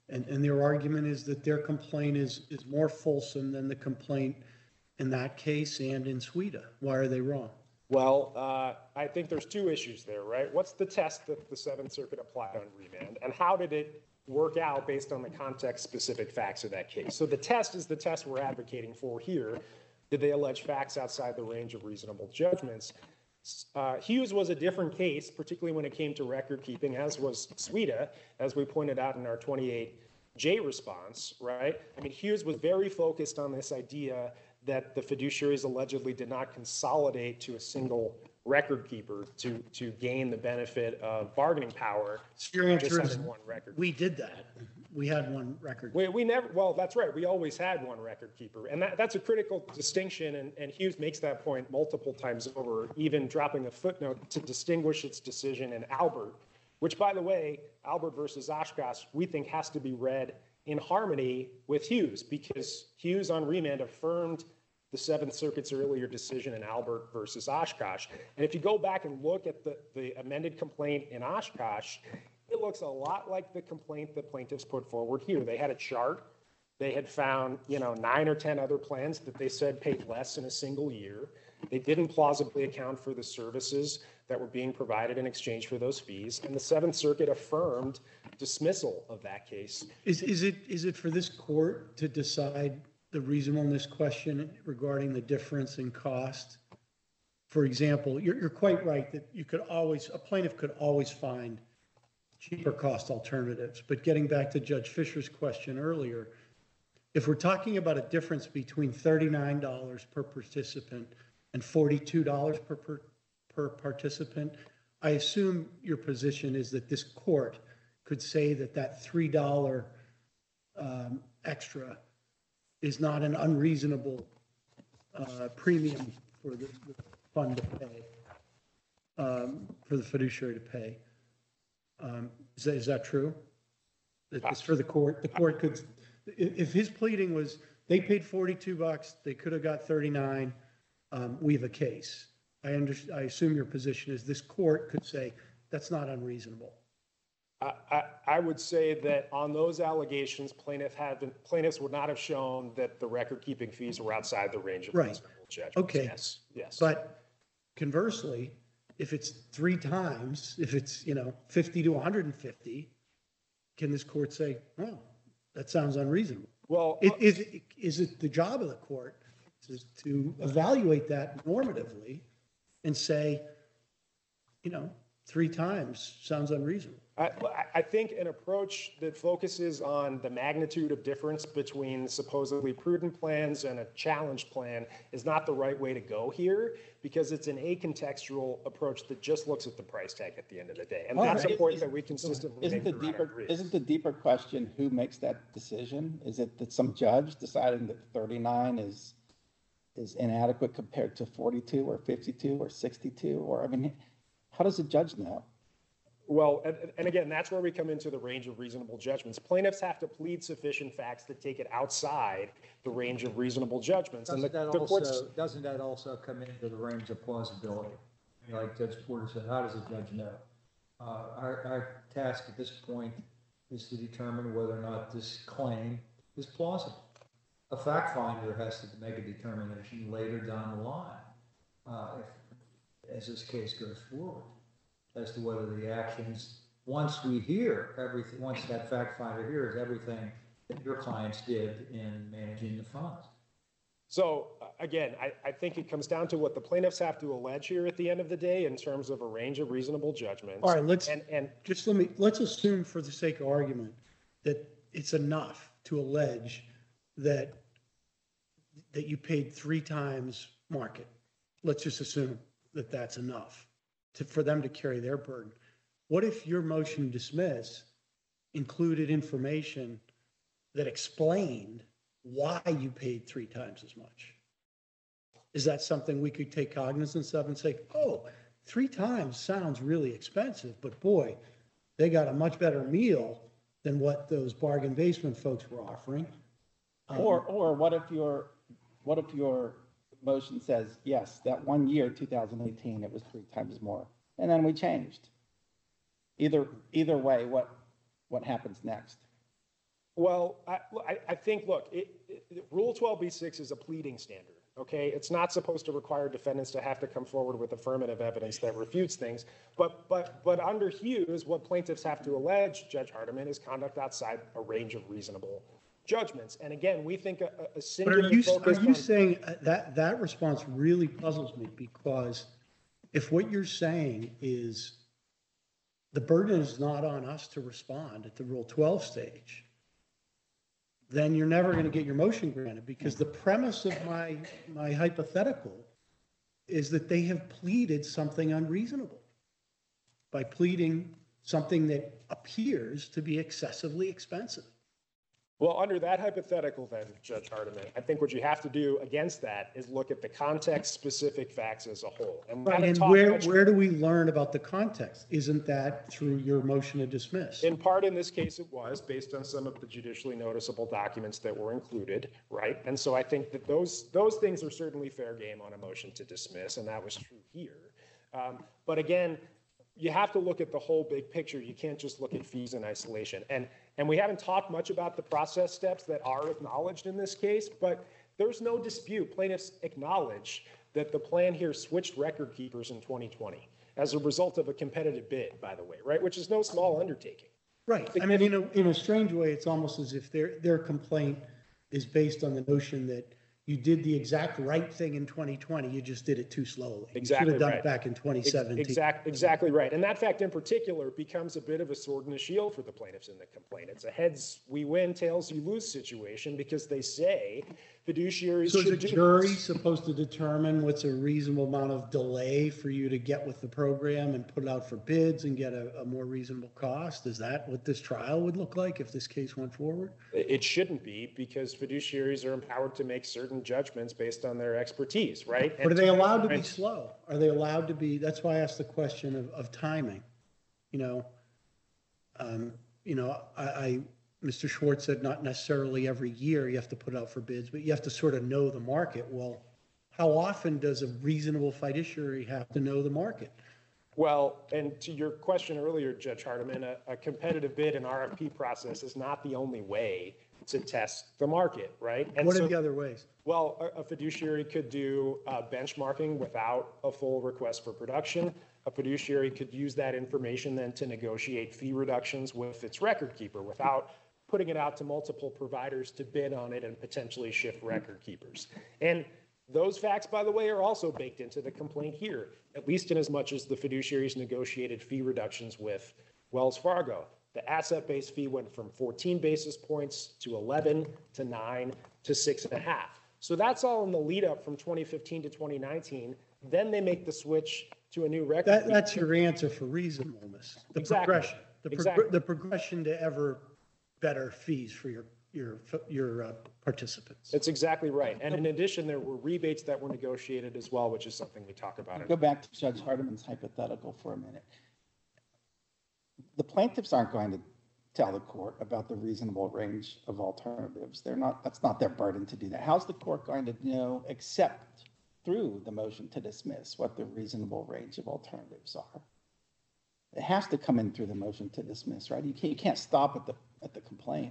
And, and their argument is that their complaint is, is more fulsome than the complaint in that case and in Sweden. Why are they wrong? Well, uh, I think there's two issues there, right? What's the test that the Seventh Circuit applied on remand, and how did it work out based on the context-specific facts of that case? So the test is the test we're advocating for here. Did they allege facts outside the range of reasonable judgments? Uh, Hughes was a different case, particularly when it came to record keeping, as was Sweden, as we pointed out in our twenty-eight J response, right? I mean, Hughes was very focused on this idea that the fiduciaries allegedly did not consolidate to a single record keeper to, to gain the benefit of bargaining power. Your answer just is, having one record. we did that. We had one record. We, we never, well, that's right. We always had one record keeper. And that, that's a critical distinction. And, and Hughes makes that point multiple times over, even dropping a footnote to distinguish its decision in Albert, which, by the way, Albert versus Oshkosh, we think has to be read in harmony with Hughes, because Hughes on remand affirmed the Seventh Circuit's earlier decision in Albert versus Oshkosh. And if you go back and look at the, the amended complaint in Oshkosh, it looks a lot like the complaint that plaintiffs put forward here. They had a chart. They had found, you know, nine or ten other plans that they said paid less in a single year. They didn't plausibly account for the services that were being provided in exchange for those fees. And the Seventh Circuit affirmed dismissal of that case. Is, is it, is it for this court to decide the reasonableness question regarding the difference in cost? For example, you're, you're quite right that you could always, a plaintiff could always find cheaper cost alternatives. But getting back to Judge Fisher's question earlier, if we're talking about a difference between thirty-nine dollars per participant and forty-two dollars per, per, per participant, I assume your position is that this court could say that that three dollars um, extra is not an unreasonable uh, premium for the, the fund to pay, um, for the fiduciary to pay. Um, is that, is that true? That it's for the court, the court could, if, if his pleading was, they paid forty-two bucks, they could have got thirty-nine, um, we have a case. I under, I assume your position is this court could say that's not unreasonable. I, I, I would say that on those allegations, plaintiff had been, plaintiffs would not have shown that the record-keeping fees were outside the range of Right. reasonable judgments. Okay. Yes, yes. But conversely, if it's three times, if it's, you know, fifty to one hundred fifty, can this court say, oh, that sounds unreasonable? Well, It, is, it- is it the job of the court to, to evaluate that normatively and say, you know, three times sounds unreasonable? I, I think an approach that focuses on the magnitude of difference between supposedly prudent plans and a challenge plan is not the right way to go here, because it's an acontextual approach that just looks at the price tag at the end of the day. And Well, that's a is- point is- that we consistently Isn't make the throughout our deeper, briefs. isn't the deeper question who makes that decision? Is it that some judge deciding that thirty-nine is, is inadequate compared to forty-two or fifty-two or sixty-two? Or, I mean, how does a judge know? Well, and, and again, that's where we come into the range of reasonable judgments. Plaintiffs have to plead sufficient facts that take it outside the range of reasonable judgments. And the, Doesn't that the courts, also, doesn't that also come into the range of plausibility? I mean, like Judge Porter said, how does a judge know? Uh, our, our task at this point is to determine whether or not this claim is plausible. A fact finder has to make a determination later down the line, uh, if, as this case goes forward, as to whether the actions, once we hear everything, once that fact finder hears everything that your clients did in managing the funds. so uh, again, I, I think it comes down to what the plaintiffs have to allege here at the end of the day in terms of a range of reasonable judgments. All right, let's, And, and just let me, let's assume for the sake of argument that it's enough to allege that, that you paid three times market. Let's just assume that that's enough to, for them to carry their burden. What if your motion to dismiss included information that explained why you paid three times as much? Is that something we could take cognizance of and say, oh, three times sounds really expensive, but boy, they got a much better meal than what those bargain basement folks were offering? Um, Or, or what if your, what if your motion says, yes, that one year, two thousand eighteen, it was three times more, and then we changed? Either, either way, what, what happens next? Well, I, I, I think, look, it, it, Rule twelve B six is a pleading standard, okay? It's not supposed to require defendants to have to come forward with affirmative evidence that refutes things. But, but, but under Hughes, what plaintiffs have to allege, Judge Hardiman, is conduct outside a range of reasonable judgments. And again, we think a, a But singular are you, focus are you on- saying uh, that, that response really puzzles me, because if what you're saying is the burden is not on us to respond at the Rule twelve stage, then you're never going to get your motion granted, because the premise of my, my hypothetical is that they have pleaded something unreasonable by pleading something that appears to be excessively expensive. Well, under that hypothetical then, Judge Hardiman, I think what you have to do against that is look at the context-specific facts as a whole. And, we Right, haven't and talked where, much- where do we learn about the context? Isn't that through your motion to dismiss? In part, in this case, it was based on some of the judicially noticeable documents that were included, right? And so I think that those, those things are certainly fair game on a motion to dismiss, and that was true here. Um, but again, you have to look at the whole big picture. You can't just look at fees in isolation. And, and we haven't talked much about the process steps that are acknowledged in this case, but there's no dispute. Plaintiffs acknowledge that the plan here switched record keepers in twenty twenty as a result of a competitive bid, by the way, right? Which is no small undertaking. Right. I mean, in a, in a strange way, it's almost as if their, their complaint is based on the notion that you did the exact right thing in twenty twenty, you just did it too slowly. Exactly You should have done right. it back in twenty seventeen. Exactly, exactly right. And that fact in particular becomes a bit of a sword and a shield for the plaintiffs in the complaint. It's a heads we win, tails you lose situation, because they say fiduciaries So is should a do jury this. supposed to determine what's a reasonable amount of delay for you to get with the program and put it out for bids and get a, a more reasonable cost? Is that what this trial would look like if this case went forward? It shouldn't be, because fiduciaries are empowered to make certain judgments based on their expertise, right? But are And they to- allowed to be and- slow? Are they allowed to be, that's why I asked the question of, of timing. You know, um, you know, I, I, Mister Schwartz said not necessarily every year you have to put out for bids, but you have to sort of know the market. Well, how often does a reasonable fiduciary have to know the market? Well, and to your question earlier, Judge Hardiman, a, a competitive bid and R F P process is not the only way to test the market, right? And What so- are the other ways? Well, a a fiduciary could do uh, benchmarking without a full request for production. A fiduciary could use that information then to negotiate fee reductions with its record keeper without putting it out to multiple providers to bid on it and potentially shift record keepers. And those facts, by the way, are also baked into the complaint here, at least in as much as the fiduciaries negotiated fee reductions with Wells Fargo. The asset-based fee went from fourteen basis points to eleven to nine to six and a half. So that's all in the lead up from twenty fifteen to twenty nineteen. Then they make the switch to a new record. That, that's your answer for reasonableness. The Exactly. progression, the, prog- Exactly. the progression to ever better fees for your, your, your uh, participants. That's exactly right. And in addition, there were rebates that were negotiated as well, which is something we talk about. Go back to Judge Hardiman's hypothetical for a minute. The plaintiffs aren't going to tell the court about the reasonable range of alternatives. They're not, that's not their burden to do that. How's the court going to know, except through the motion to dismiss, what the reasonable range of alternatives are? It has to come in through the motion to dismiss, right? You can't, you can't stop at the, at the complaint.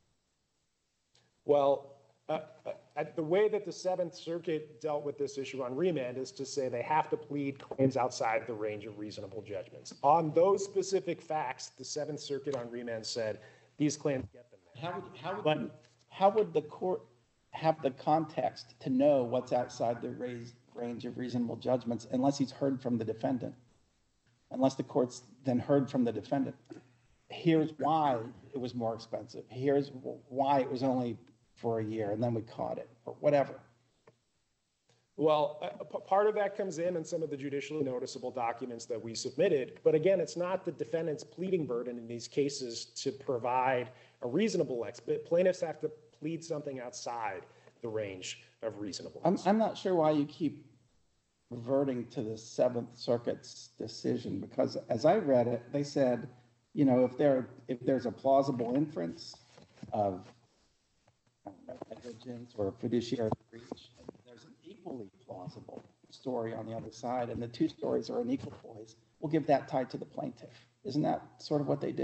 Well, uh, uh, the way that the Seventh Circuit dealt with this issue on remand is to say they have to plead claims outside the range of reasonable judgments. On those specific facts, the Seventh Circuit on remand said these claims get them there. How would, how would, But- how would the court have the context to know what's outside the raised range of reasonable judgments unless he's heard from the defendant? Unless the court's then heard from the defendant. Here's why it was more expensive. Here's why it was only for a year and then we caught it, or whatever. Well, uh, p- part of that comes in in some of the judicially noticeable documents that we submitted. But again, it's not the defendant's pleading burden in these cases to provide a reasonable ex. Plaintiffs have to plead something outside the range of I'm, reasonableness. I'm not sure why you keep reverting to the Seventh Circuit's decision, because as I read it, they said, you know, if there, if there's a plausible inference of, I don't know, negligence or fiduciary breach, there's an equally plausible story on the other side, and the two stories are in equal poise, we'll give that tied to the plaintiff. Isn't that sort of what they did?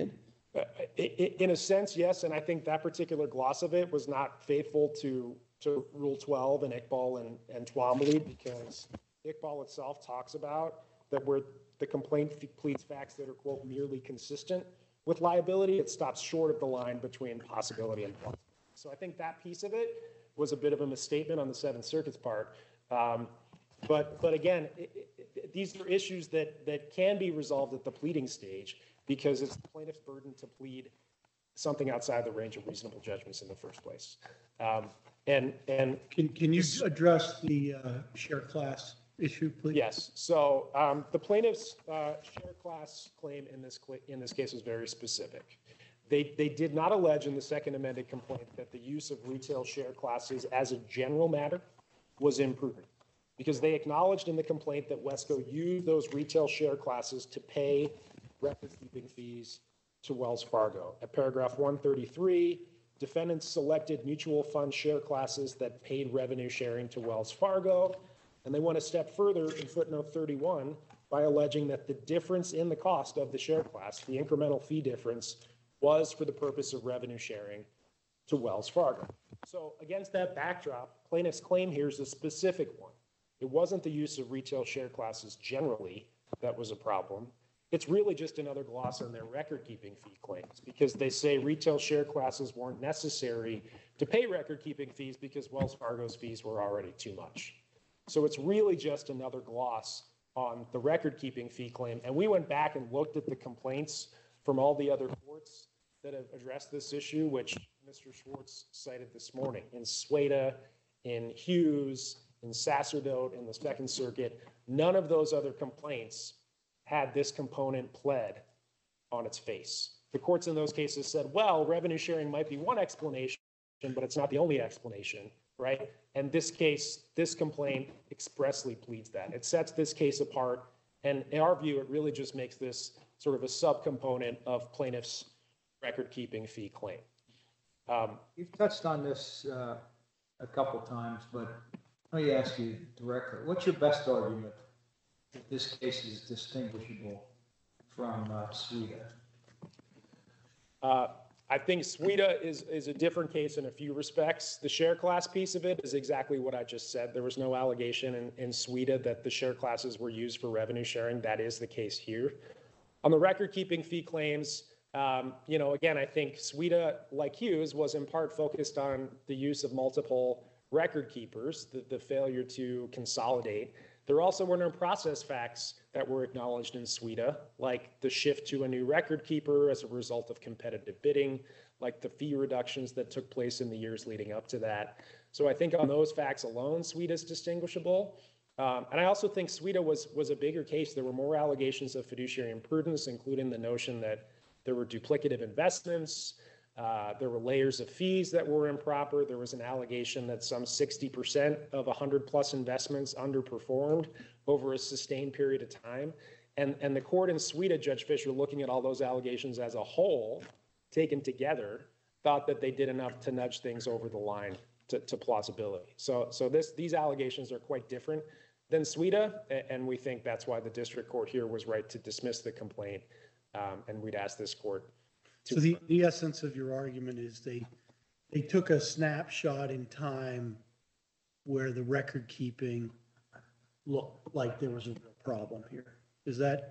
Uh, i- i- In a sense, yes, and I think that particular gloss of it was not faithful to, to Rule twelve and Iqbal and, and Twombly, because Iqbal itself talks about that where the complaint f- pleads facts that are, quote, merely consistent with liability, it stops short of the line between possibility and plausibility. So I think that piece of it was a bit of a misstatement on the Seventh Circuit's part. Um, But, but again, i- i- these are issues that, that can be resolved at the pleading stage, because it's the plaintiff's burden to plead something outside the range of reasonable judgments in the first place. Um, And, and Can, can you address the uh, share class issue, please? yes, so um, the plaintiff's uh, share class claim in this, cl- in this case was very specific. They, they did not allege in the second amended complaint that the use of retail share classes as a general matter was imprudent, because they acknowledged in the complaint that Wesco used those retail share classes to pay record-keeping fees to Wells Fargo. At paragraph one thirty-three, defendants selected mutual fund share classes that paid revenue sharing to Wells Fargo. And they went a step further in footnote thirty-one by alleging that the difference in the cost of the share class, the incremental fee difference, was for the purpose of revenue sharing to Wells Fargo. So against that backdrop, plaintiff's claim here is a specific one. It wasn't the use of retail share classes generally that was a problem. It's really just another gloss on their record-keeping fee claims, because they say retail share classes weren't necessary to pay record-keeping fees because Wells Fargo's fees were already too much. So it's really just another gloss on the record-keeping fee claim. And we went back and looked at the complaints from all the other courts that have addressed this issue, which Mister Schwartz cited this morning, in Sueda, in Hughes, in Sacerdote, in the Second Circuit. None of those other complaints had this component pled on its face. The courts in those cases said, well, revenue sharing might be one explanation, but it's not the only explanation, right? And this case, this complaint expressly pleads that. It sets this case apart, and in our view, it really just makes this sort of a subcomponent of plaintiff's record-keeping fee claim. Um, You've touched on this uh, a couple times, but let me ask you directly. What's your best argument that this case is distinguishable from uh, Sueda? Uh, I think Sueda is, is a different case in a few respects. The share class piece of it is exactly what I just said. There was no allegation in, in Sueda that the share classes were used for revenue sharing. That is the case here. On the record-keeping fee claims, um, you know, again, I think Sueda, like Hughes, was in part focused on the use of multiple record keepers, the, the failure to consolidate. There also were no process facts that were acknowledged in Sueda, like the shift to a new record keeper as a result of competitive bidding, like the fee reductions that took place in the years leading up to that. So I think on those facts alone, Sueda is distinguishable. Um, and I also think Sueda was, was a bigger case. There were more allegations of fiduciary imprudence, including the notion that there were duplicative investments. Uh, there were layers of fees that were improper. There was an allegation that some sixty percent of one hundred plus investments underperformed over a sustained period of time. And, and the court in Sueda, Judge Fisher, looking at all those allegations as a whole, taken together, thought that they did enough to nudge things over the line to, to plausibility. So, so this, these allegations are quite different than Sueda, and we think that's why the district court here was right to dismiss the complaint. Um, and we'd ask this court to. So the, the essence of your argument is they, they took a snapshot in time where the record keeping looked like there was a real problem here. Is that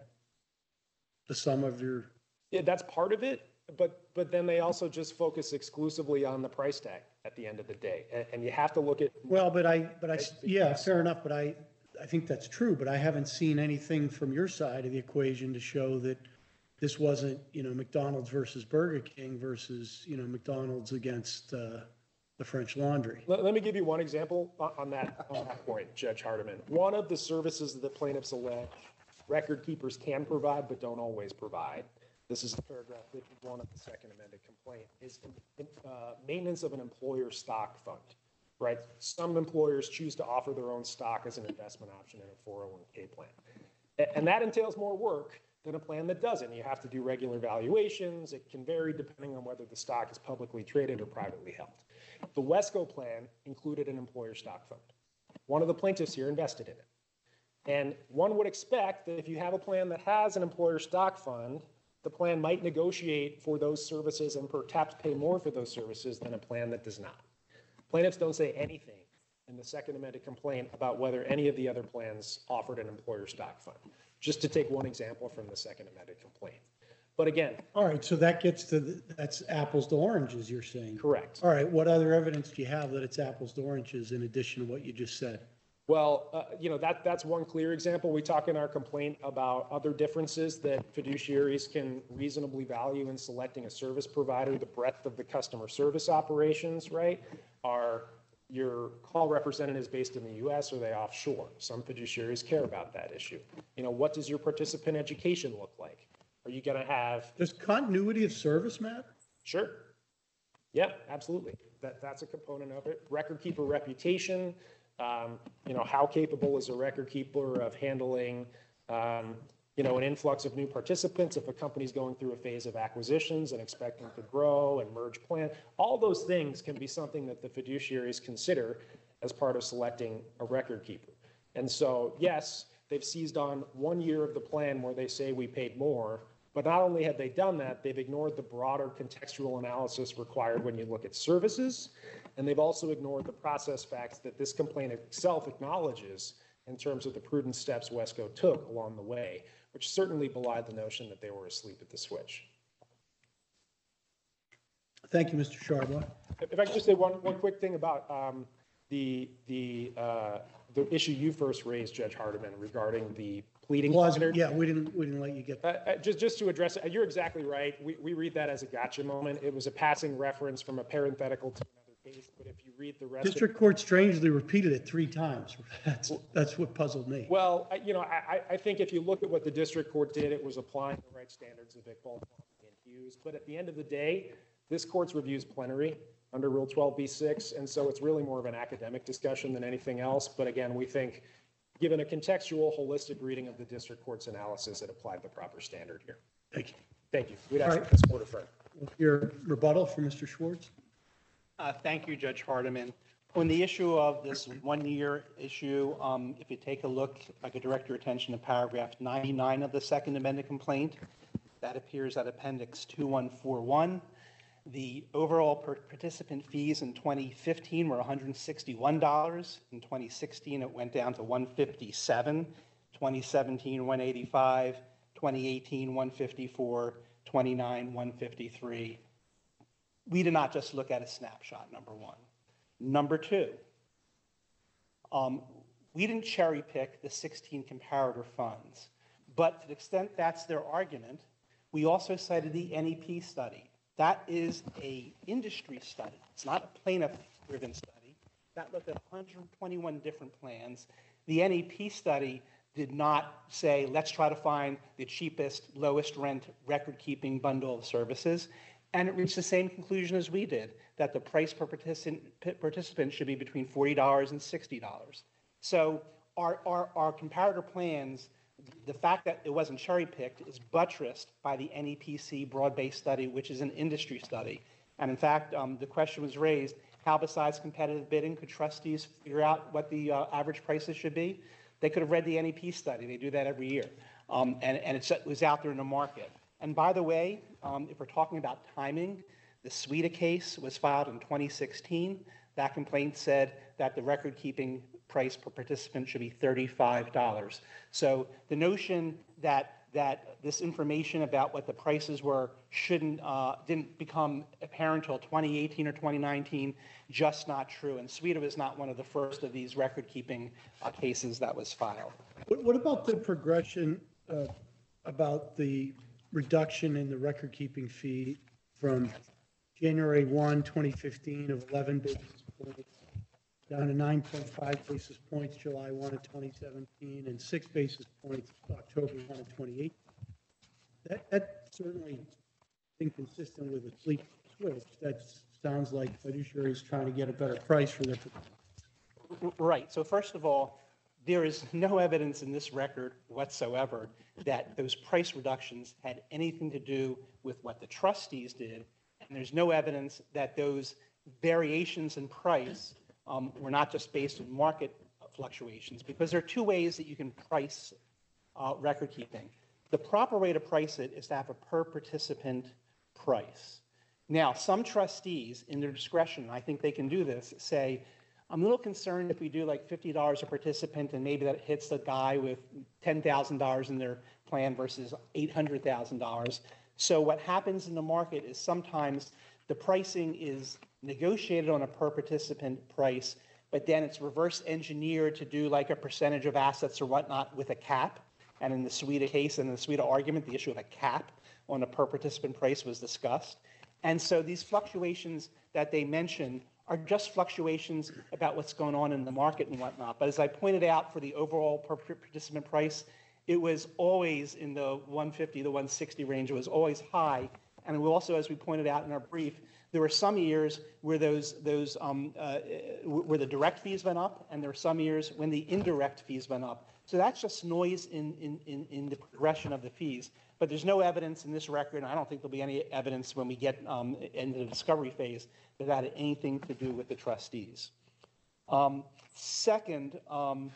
the sum of your? Yeah, that's part of it, but but then they also just focus exclusively on the price tag at the end of the day, and, and you have to look at. Well, but I, but I, yeah, fair enough, but I, I think that's true, but I haven't seen anything from your side of the equation to show that this wasn't, you know, McDonald's versus Burger King versus, you know, McDonald's against uh, the French Laundry. Let, let me give you one example on, on that on that point, Judge Hardiman. One of the services that the plaintiffs allege record keepers can provide but don't always provide. This is paragraph fifty-one of the second amended complaint, is uh, maintenance of an employer stock fund, right? Some employers choose to offer their own stock as an investment option in a four oh one K plan. And that entails more work than a plan that doesn't. You have to do regular valuations. It can vary depending on whether the stock is publicly traded or privately held. The Wesco plan included an employer stock fund. One of the plaintiffs here invested in it. And one would expect that if you have a plan that has an employer stock fund, the plan might negotiate for those services and perhaps pay more for those services than a plan that does not. Plaintiffs don't say anything in the second amended complaint about whether any of the other plans offered an employer stock fund, just to take one example from the second amended complaint. But again, All right, so that gets to, the- that's apples to oranges, you're saying? correct. All right, what other evidence do you have that it's apples to oranges in addition to what you just said? Well, uh, you know, that, that's one clear example. We talk in our complaint about other differences that fiduciaries can reasonably value in selecting a service provider, the breadth of the customer service operations, right? Are your call representatives based in the U S or are they offshore? Some fiduciaries care about that issue. You know, what does your participant education look like? Are you going to have? Does continuity of service matter? Sure. Yeah, absolutely. That, that's a component of it. Record keeper reputation. Um, you know, how capable is a record keeper of handling, um, you know, an influx of new participants if a company's going through a phase of acquisitions and expecting to grow and merge plan? All those things can be something that the fiduciaries consider as part of selecting a record keeper. And so, yes, they've seized on one year of the plan where they say we paid more, but not only have they done that, they've ignored the broader contextual analysis required when you look at services, and they've also ignored the process facts that this complaint itself acknowledges in terms of the prudent steps Wesco took along the way, which certainly belied the notion that they were asleep at the switch. Thank you, Mister Charbonneau. If I could just say one, one quick thing about um, the, the, uh, the issue you first raised, Judge Hardiman, regarding the pleading Well, standard. yeah, we didn't, we didn't let you get, Uh, uh, just, just to address it, you're exactly right. We, we read that as a gotcha moment. It was a passing reference from a parenthetical to another case, but if you read the rest of district court strangely repeated it three times. That's, that's what puzzled me. Well, I- you know, I, I- I think if you look at what the district court did, it was applying the right standards of Iqbal and Hughes. But at the end of the day, this court's review is plenary under Rule twelve B six, and so it's really more of an academic discussion than anything else. But again, we think, given a contextual, holistic reading of the district court's analysis, it applied the proper standard here. Thank you. Thank you. We'd ask All that right. this court affirm. Your rebuttal for Mister Schwartz? Uh, Thank you, Judge Hardiman. On the issue of this one-year issue, um, if you take a look, if I could direct your attention to paragraph ninety-nine of the second amended complaint. That appears at appendix two one four one. The overall per- participant fees in twenty fifteen were one hundred sixty-one dollars. In twenty sixteen, it went down to one hundred fifty-seven dollars. twenty seventeen, one hundred eighty-five dollars. twenty eighteen, one hundred fifty-four dollars. twenty-nine, one hundred fifty-three dollars. We did not just look at a snapshot, number one. Number two, um, we didn't cherry pick the sixteen comparator funds, but to the extent that's their argument, we also cited the N E P study. That is a industry study. It's not a plaintiff-driven study. That looked at one hundred twenty-one different plans. The N E P study did not say, let's try to find the cheapest, lowest rent record-keeping bundle of services. And it reached the same conclusion as we did, that the price per participant, participant should be between forty dollars and sixty dollars. So our, our, our comparator plans, the fact that it wasn't cherry-picked is buttressed by the N E P C broad-based study, which is an industry study. And in fact, um, the question was raised, how besides competitive bidding could trustees figure out what the uh, average prices should be? They could have read the N E P study. They do that every year. Um, and and it's, it was out there in the market. And by the way, um, if we're talking about timing, the Sweda case was filed in twenty sixteen. That complaint said that the record-keeping price per participant should be thirty-five dollars. So the notion that that this information about what the prices were shouldn't uh, didn't become apparent until twenty eighteen or twenty nineteen, just not true. And Sweda was not one of the first of these record-keeping uh, cases that was filed. What, what about the progression, uh, about the reduction in the record-keeping fee from January first, twenty fifteen of eleven basis points down to nine point five basis points July first of twenty seventeen and six basis points October first of twenty eighteen? That, that certainly inconsistent with a sleep switch. That sounds like fiduciaries trying to get a better price for their. Right. So first of all, there is no evidence in this record whatsoever that those price reductions had anything to do with what the trustees did. And there's no evidence that those variations in price um, were not just based on market fluctuations, because there are two ways that you can price uh, record keeping. the proper way to price it is to have a per participant price. Now, some trustees, in their discretion, and I think they can do this, say, I'm a little concerned if we do like fifty dollars a participant and maybe that hits the guy with ten thousand dollars in their plan versus eight hundred thousand dollars. So what happens in the market is sometimes the pricing is negotiated on a per participant price, but then it's reverse engineered to do like a percentage of assets or whatnot with a cap. And in the SWIDA case and the SWIDA argument, the issue of a cap on a per participant price was discussed. And so these fluctuations that they mention are just fluctuations about what's going on in the market and whatnot. But as I pointed out, for the overall per participant price, it was always in the one fifty to one sixty range. It was always high. And we also, as we pointed out in our brief, there were some years where those those um, uh, where the direct fees went up, and there were some years when the indirect fees went up. So that's just noise in in in, in the progression of the fees. But there's no evidence in this record, and I don't think there'll be any evidence when we get um, into the discovery phase that that had anything to do with the trustees. Um, second, um,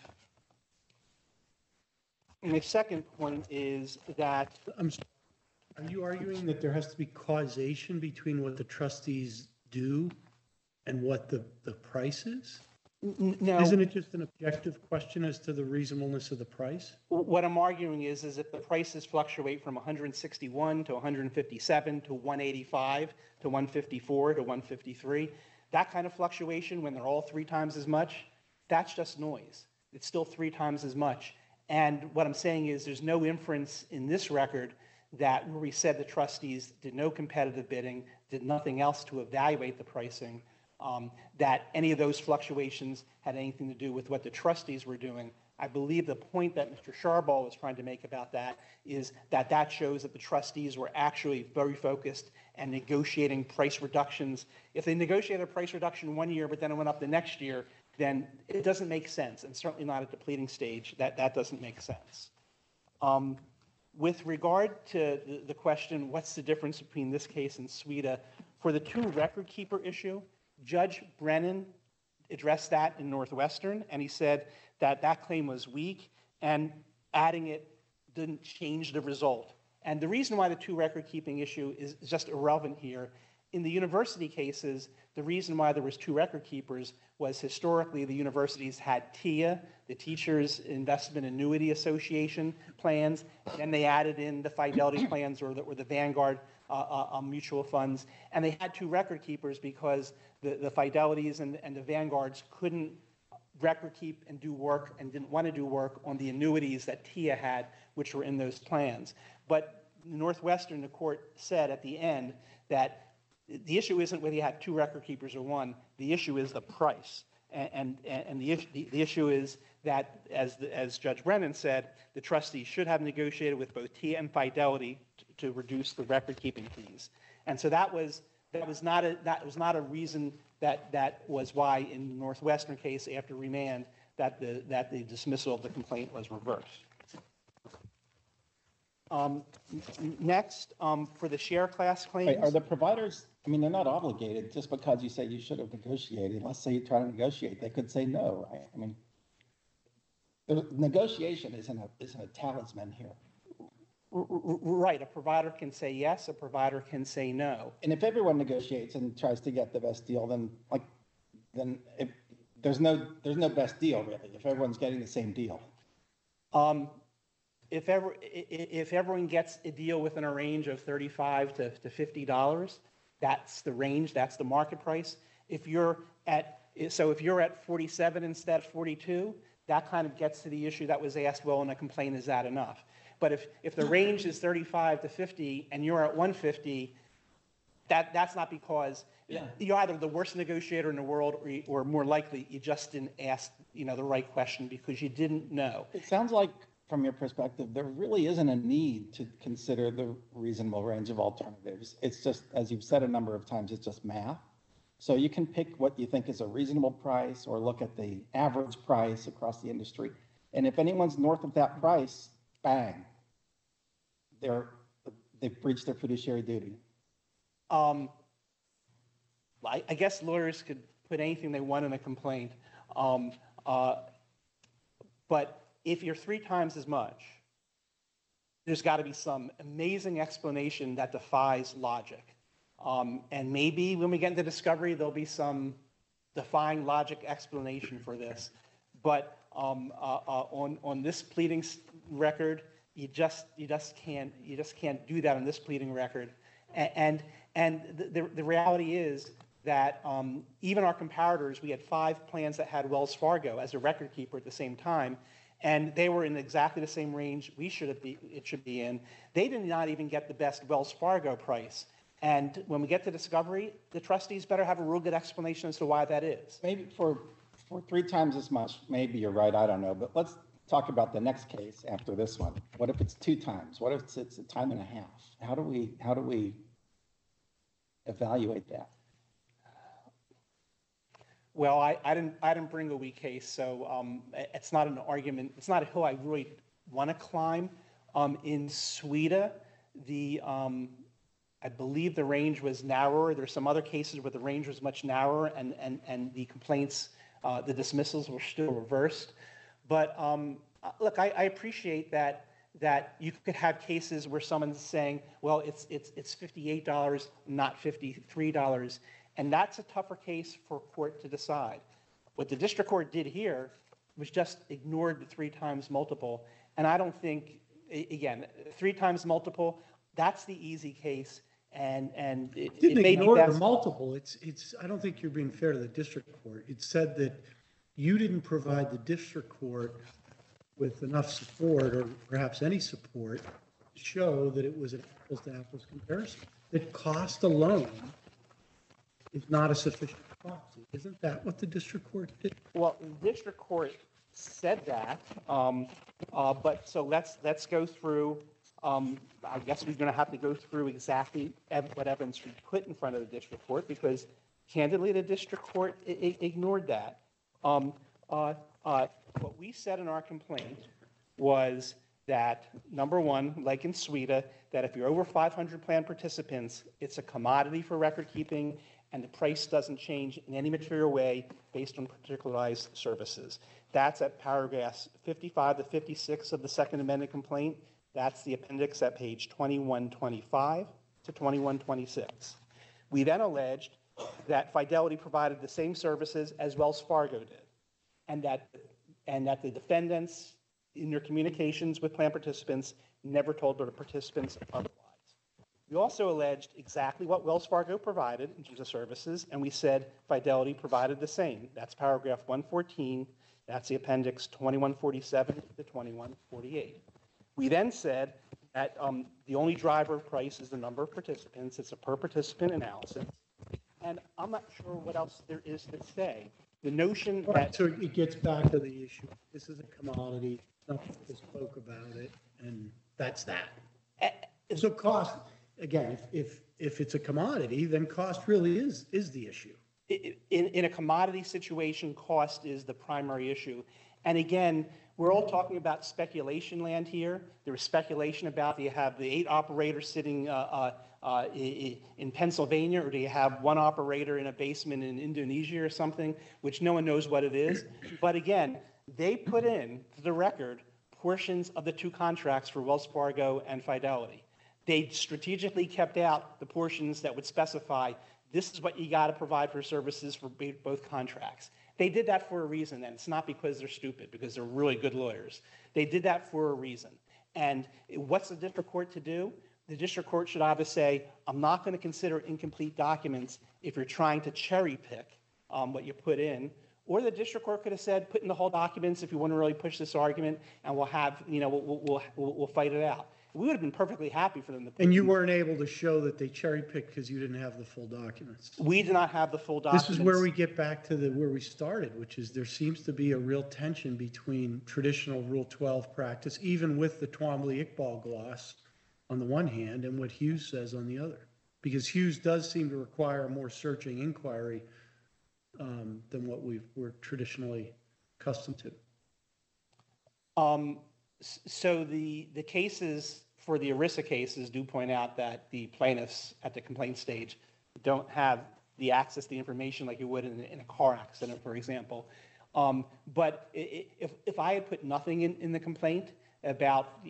my second point is that I'm, sorry, are you arguing that there has to be causation between what the trustees do and what the, the price is? n- no. Isn't it just an objective question as to the reasonableness of the price? What I'm arguing is, is if the prices fluctuate from one hundred sixty-one to one hundred fifty-seven to one eighty-five to one fifty-four to one fifty-three, that kind of fluctuation when they're all three times as much, that's just noise. It's still three times as much. And what I'm saying is there's no inference in this record that where we said the trustees did no competitive bidding, did nothing else to evaluate the pricing, um, that any of those fluctuations had anything to do with what the trustees were doing. I believe the point that Mister Sharbaugh was trying to make about that is that that shows that the trustees were actually very focused and negotiating price reductions. If they negotiated a price reduction one year, but then it went up the next year, then it doesn't make sense, and certainly not at the pleading stage. That, that doesn't make sense. Um, with regard to the, the question, what's the difference between this case and SWIDA, for the two record keeper issue, Judge Brennan addressed that in Northwestern, and he said that that claim was weak, and adding it didn't change the result. And the reason why the two record keeping issue is just irrelevant here, in the university cases, the reason why there was two record keepers was historically the universities had T I A, the Teachers Investment Annuity Association plans, and they added in the Fidelity plans or the, or the Vanguard uh, uh, mutual funds, and they had two record keepers because the, the Fidelities and, and the Vanguards couldn't record keep and do work and didn't want to do work on the annuities that T I A had, which were in those plans. But Northwestern, the court said at the end that the issue isn't whether you have two record keepers or one. The issue is the price. And, and, and the, the, the issue is that, as, the, as Judge Brennan said, the trustees should have negotiated with both T I A and Fidelity to, to reduce the record-keeping fees. And so that was, that was not a, that was not a reason that, that was why in the Northwestern case after remand that the, that the dismissal of the complaint was reversed. Um, next, um, for the share class claims. Wait, are the providers, I mean, they're not obligated just because you say you should have negotiated. Let's say you try to negotiate, they could say no, right? I mean, the negotiation isn't a, isn't a talisman here. Right, a provider can say yes, a provider can say no. And if everyone negotiates and tries to get the best deal, then like, then if, there's no, there's no best deal really, if everyone's getting the same deal. Um, If ever, if everyone gets a deal within a range of thirty-five to fifty dollars, that's the range, that's the market price. If you're at, so if you're at forty-seven instead of forty-two, that kind of gets to the issue that was asked, well, in a complaint, is that enough? But if, if the range is thirty-five to fifty and you're at one fifty, that, that's not because yeah. you're either the worst negotiator in the world or, you, or more likely you just didn't ask, you know, the right question because you didn't know. It sounds like, from your perspective, there really isn't a need to consider the reasonable range of alternatives. It's just, as you've said a number of times, it's just math. So you can pick what you think is a reasonable price or look at the average price across the industry. And if anyone's north of that price, bang, they're, they've breached their fiduciary duty. Um, I, I guess lawyers could put anything they want in a complaint. Um, uh, but if you're three times as much, there's got to be some amazing explanation that defies logic. Um, and maybe when we get into discovery, there'll be some defying logic explanation for this. But um, uh, uh, on on this pleading record, you just you just can't you just can't do that on this pleading record. And and the the reality is that um, even our comparators, we had five plans that had Wells Fargo as a record keeper at the same time, and they were in exactly the same range we should be it should be in. They did not even get the best Wells Fargo price. And when we get to discovery, the trustees better have a real good explanation as to why that is. Maybe for, for three times as much, maybe you're right, I don't know, but let's talk about the next case after this one. What if it's two times? What if it's, it's a time and a half? How do we, how do we evaluate that? Well, I, I didn't I didn't bring a weak case, so um, it's not an argument. It's not a hill I really want to climb. Um, in Sweden, the um, I believe the range was narrower. There's some other cases where the range was much narrower, and and and the complaints, uh, the dismissals were still reversed. But um, look, I, I appreciate that that you could have cases where someone's saying, well, it's it's it's fifty-eight dollars, not fifty-three dollars. And that's a tougher case for a court to decide. What the district court did here was just ignored the three times multiple. And I don't think, again, three times multiple, that's the easy case. And and it, Didn't it may ignore be the that's, multiple. It's it's. I don't think you're being fair to the district court. It said that you didn't provide the district court with enough support, or perhaps any support, to show that it was an apples to apples comparison. That cost alone is not a sufficient proxy. Isn't that what the district court did? well, the district court said that. Um, uh, but so let's let's go through. Um, I guess we're going to have to go through exactly ev- what evidence we put in front of the district court, because candidly, the district court I- I- ignored that. Um, uh, uh, what we said in our complaint was that, number one, like in Sweden, that if you're over five hundred plan participants, it's a commodity for record keeping, and the price doesn't change in any material way based on particularized services. That's at paragraphs fifty-five to fifty-six of the Second Amendment complaint. That's the appendix at page twenty-one twenty-five to twenty-one twenty-six. We then alleged that Fidelity provided the same services as Wells Fargo did, and that, and that the defendants, in their communications with plan participants, never told the participants otherwise. We also alleged exactly what Wells Fargo provided in terms of services, and we said Fidelity provided the same. That's paragraph one fourteen. That's the appendix twenty-one forty-seven to twenty-one forty-eight. We then said that um, the only driver of price is the number of participants. It's a per participant analysis. And I'm not sure what else there is to say. The notion All right, that so it gets back to the issue. This is a commodity. Nothing was spoke about it, and that's that. So cost, again, if, if, if it's a commodity, then cost really is, is the issue. in, in a commodity situation, cost is the primary issue. And again, we're all talking about speculation land here. There was speculation about, do you have the eight operators sitting uh, uh, uh, in Pennsylvania, or do you have one operator in a basement in Indonesia or something, which no one knows what it is. But again, they put in, to the record, portions of the two contracts for Wells Fargo and Fidelity. They strategically kept out the portions that would specify this is what you got to provide for services for both contracts. They did that for a reason, and it's not because they're stupid, because they're really good lawyers. They did that for a reason. And what's the district court to do? The district court should either say, I'm not going to consider incomplete documents if you're trying to cherry pick um, what you put in, or the district court could have said, put in the whole documents if you want to really push this argument, and we'll have, you know, we'll, we'll, we'll, we'll fight it out. We would have been perfectly happy for them to put And you weren't able to show that they cherry picked because you didn't have the full documents. We do not have the full documents. This is where we get back to the where we started, which is there seems to be a real tension between traditional Rule twelve practice, even with the Twombly-Iqbal gloss on the one hand, and what Hughes says on the other. Because Hughes does seem to require a more searching inquiry um, than what we've, we're traditionally accustomed to. Um, so the, the cases for the ERISA cases do point out that the plaintiffs at the complaint stage don't have the access to the information like you would in, in a car accident, for example. Um, but if, if I had put nothing in, in the complaint about the,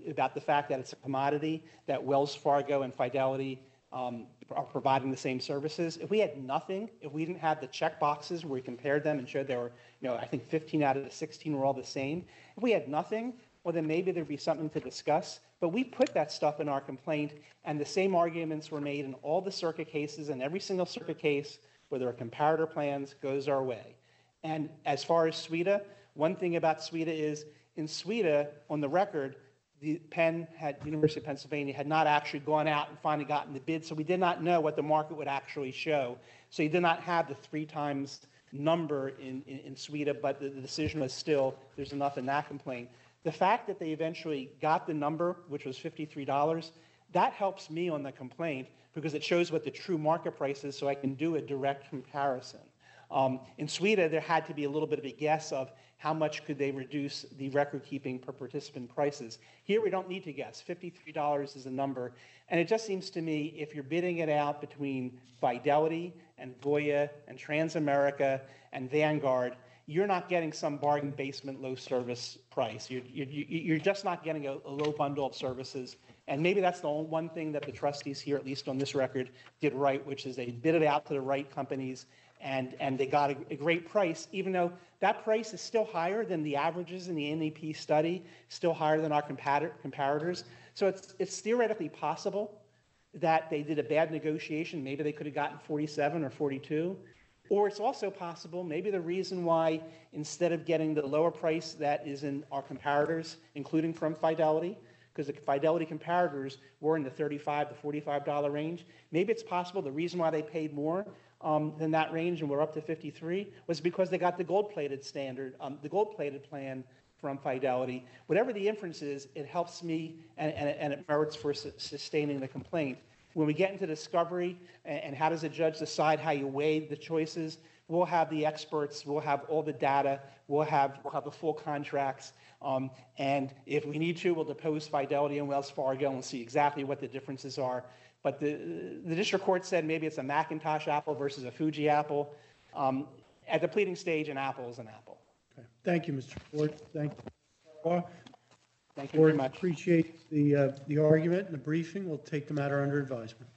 about the fact that it's a commodity, that Wells Fargo and Fidelity um, are providing the same services. If we had nothing, if we didn't have the check boxes where we compared them and showed they were, you know, I think fifteen out of the sixteen were all the same. If we had nothing, well, then maybe there'd be something to discuss. But we put that stuff in our complaint, and the same arguments were made in all the circuit cases, and every single circuit case where there are comparator plans goes our way. And as far as SWEDA, one thing about SWEDA is, in SWEDA, on the record, the Penn had, University of Pennsylvania had not actually gone out and finally gotten the bid, so we did not know what the market would actually show. So you did not have the three times number in, in, in SWEDA, but the, the decision was still, there's enough in that complaint. The fact that they eventually got the number, which was fifty-three dollars, that helps me on the complaint because it shows what the true market price is so I can do a direct comparison. Um, in SWEDA, there had to be a little bit of a guess of how much could they reduce the record-keeping per participant prices. Here, we don't need to guess. fifty-three dollars is a number. And it just seems to me, if you're bidding it out between Fidelity and Voya and Transamerica and Vanguard, you're not getting some bargain basement low service price. You're, you're, you're just not getting a, a low bundle of services. And maybe that's the only one thing that the trustees here, at least on this record, did right, which is they bid it out to the right companies, and, and they got a, a great price, even though that price is still higher than the averages in the N A P study, still higher than our comparator, comparators. So it's, it's theoretically possible that they did a bad negotiation. Maybe they could have gotten forty-seven or forty-two. Or it's also possible, maybe the reason why instead of getting the lower price that is in our comparators, including from Fidelity, because the Fidelity comparators were in the thirty-five to forty-five dollar range, maybe it's possible the reason why they paid more um, than that range and we're up to fifty-three was because they got the gold-plated standard, um, the gold-plated plan from Fidelity. Whatever the inference is, it helps me and, and, and it merits for su- sustaining the complaint. When we get into discovery and, and how does a judge decide how you weigh the choices, we'll have the experts, we'll have all the data, we'll have, we'll have the full contracts, um, and if we need to, we'll depose Fidelity and Wells Fargo and see exactly what the differences are. But the, the district court said maybe it's a Macintosh apple versus a Fuji apple. Um, at the pleading stage, an apple is an apple. Okay. Thank you, Mister Ford. Thank you. Thank you very Board much. appreciate the, uh, the argument and the briefing. We'll take the matter under advisement.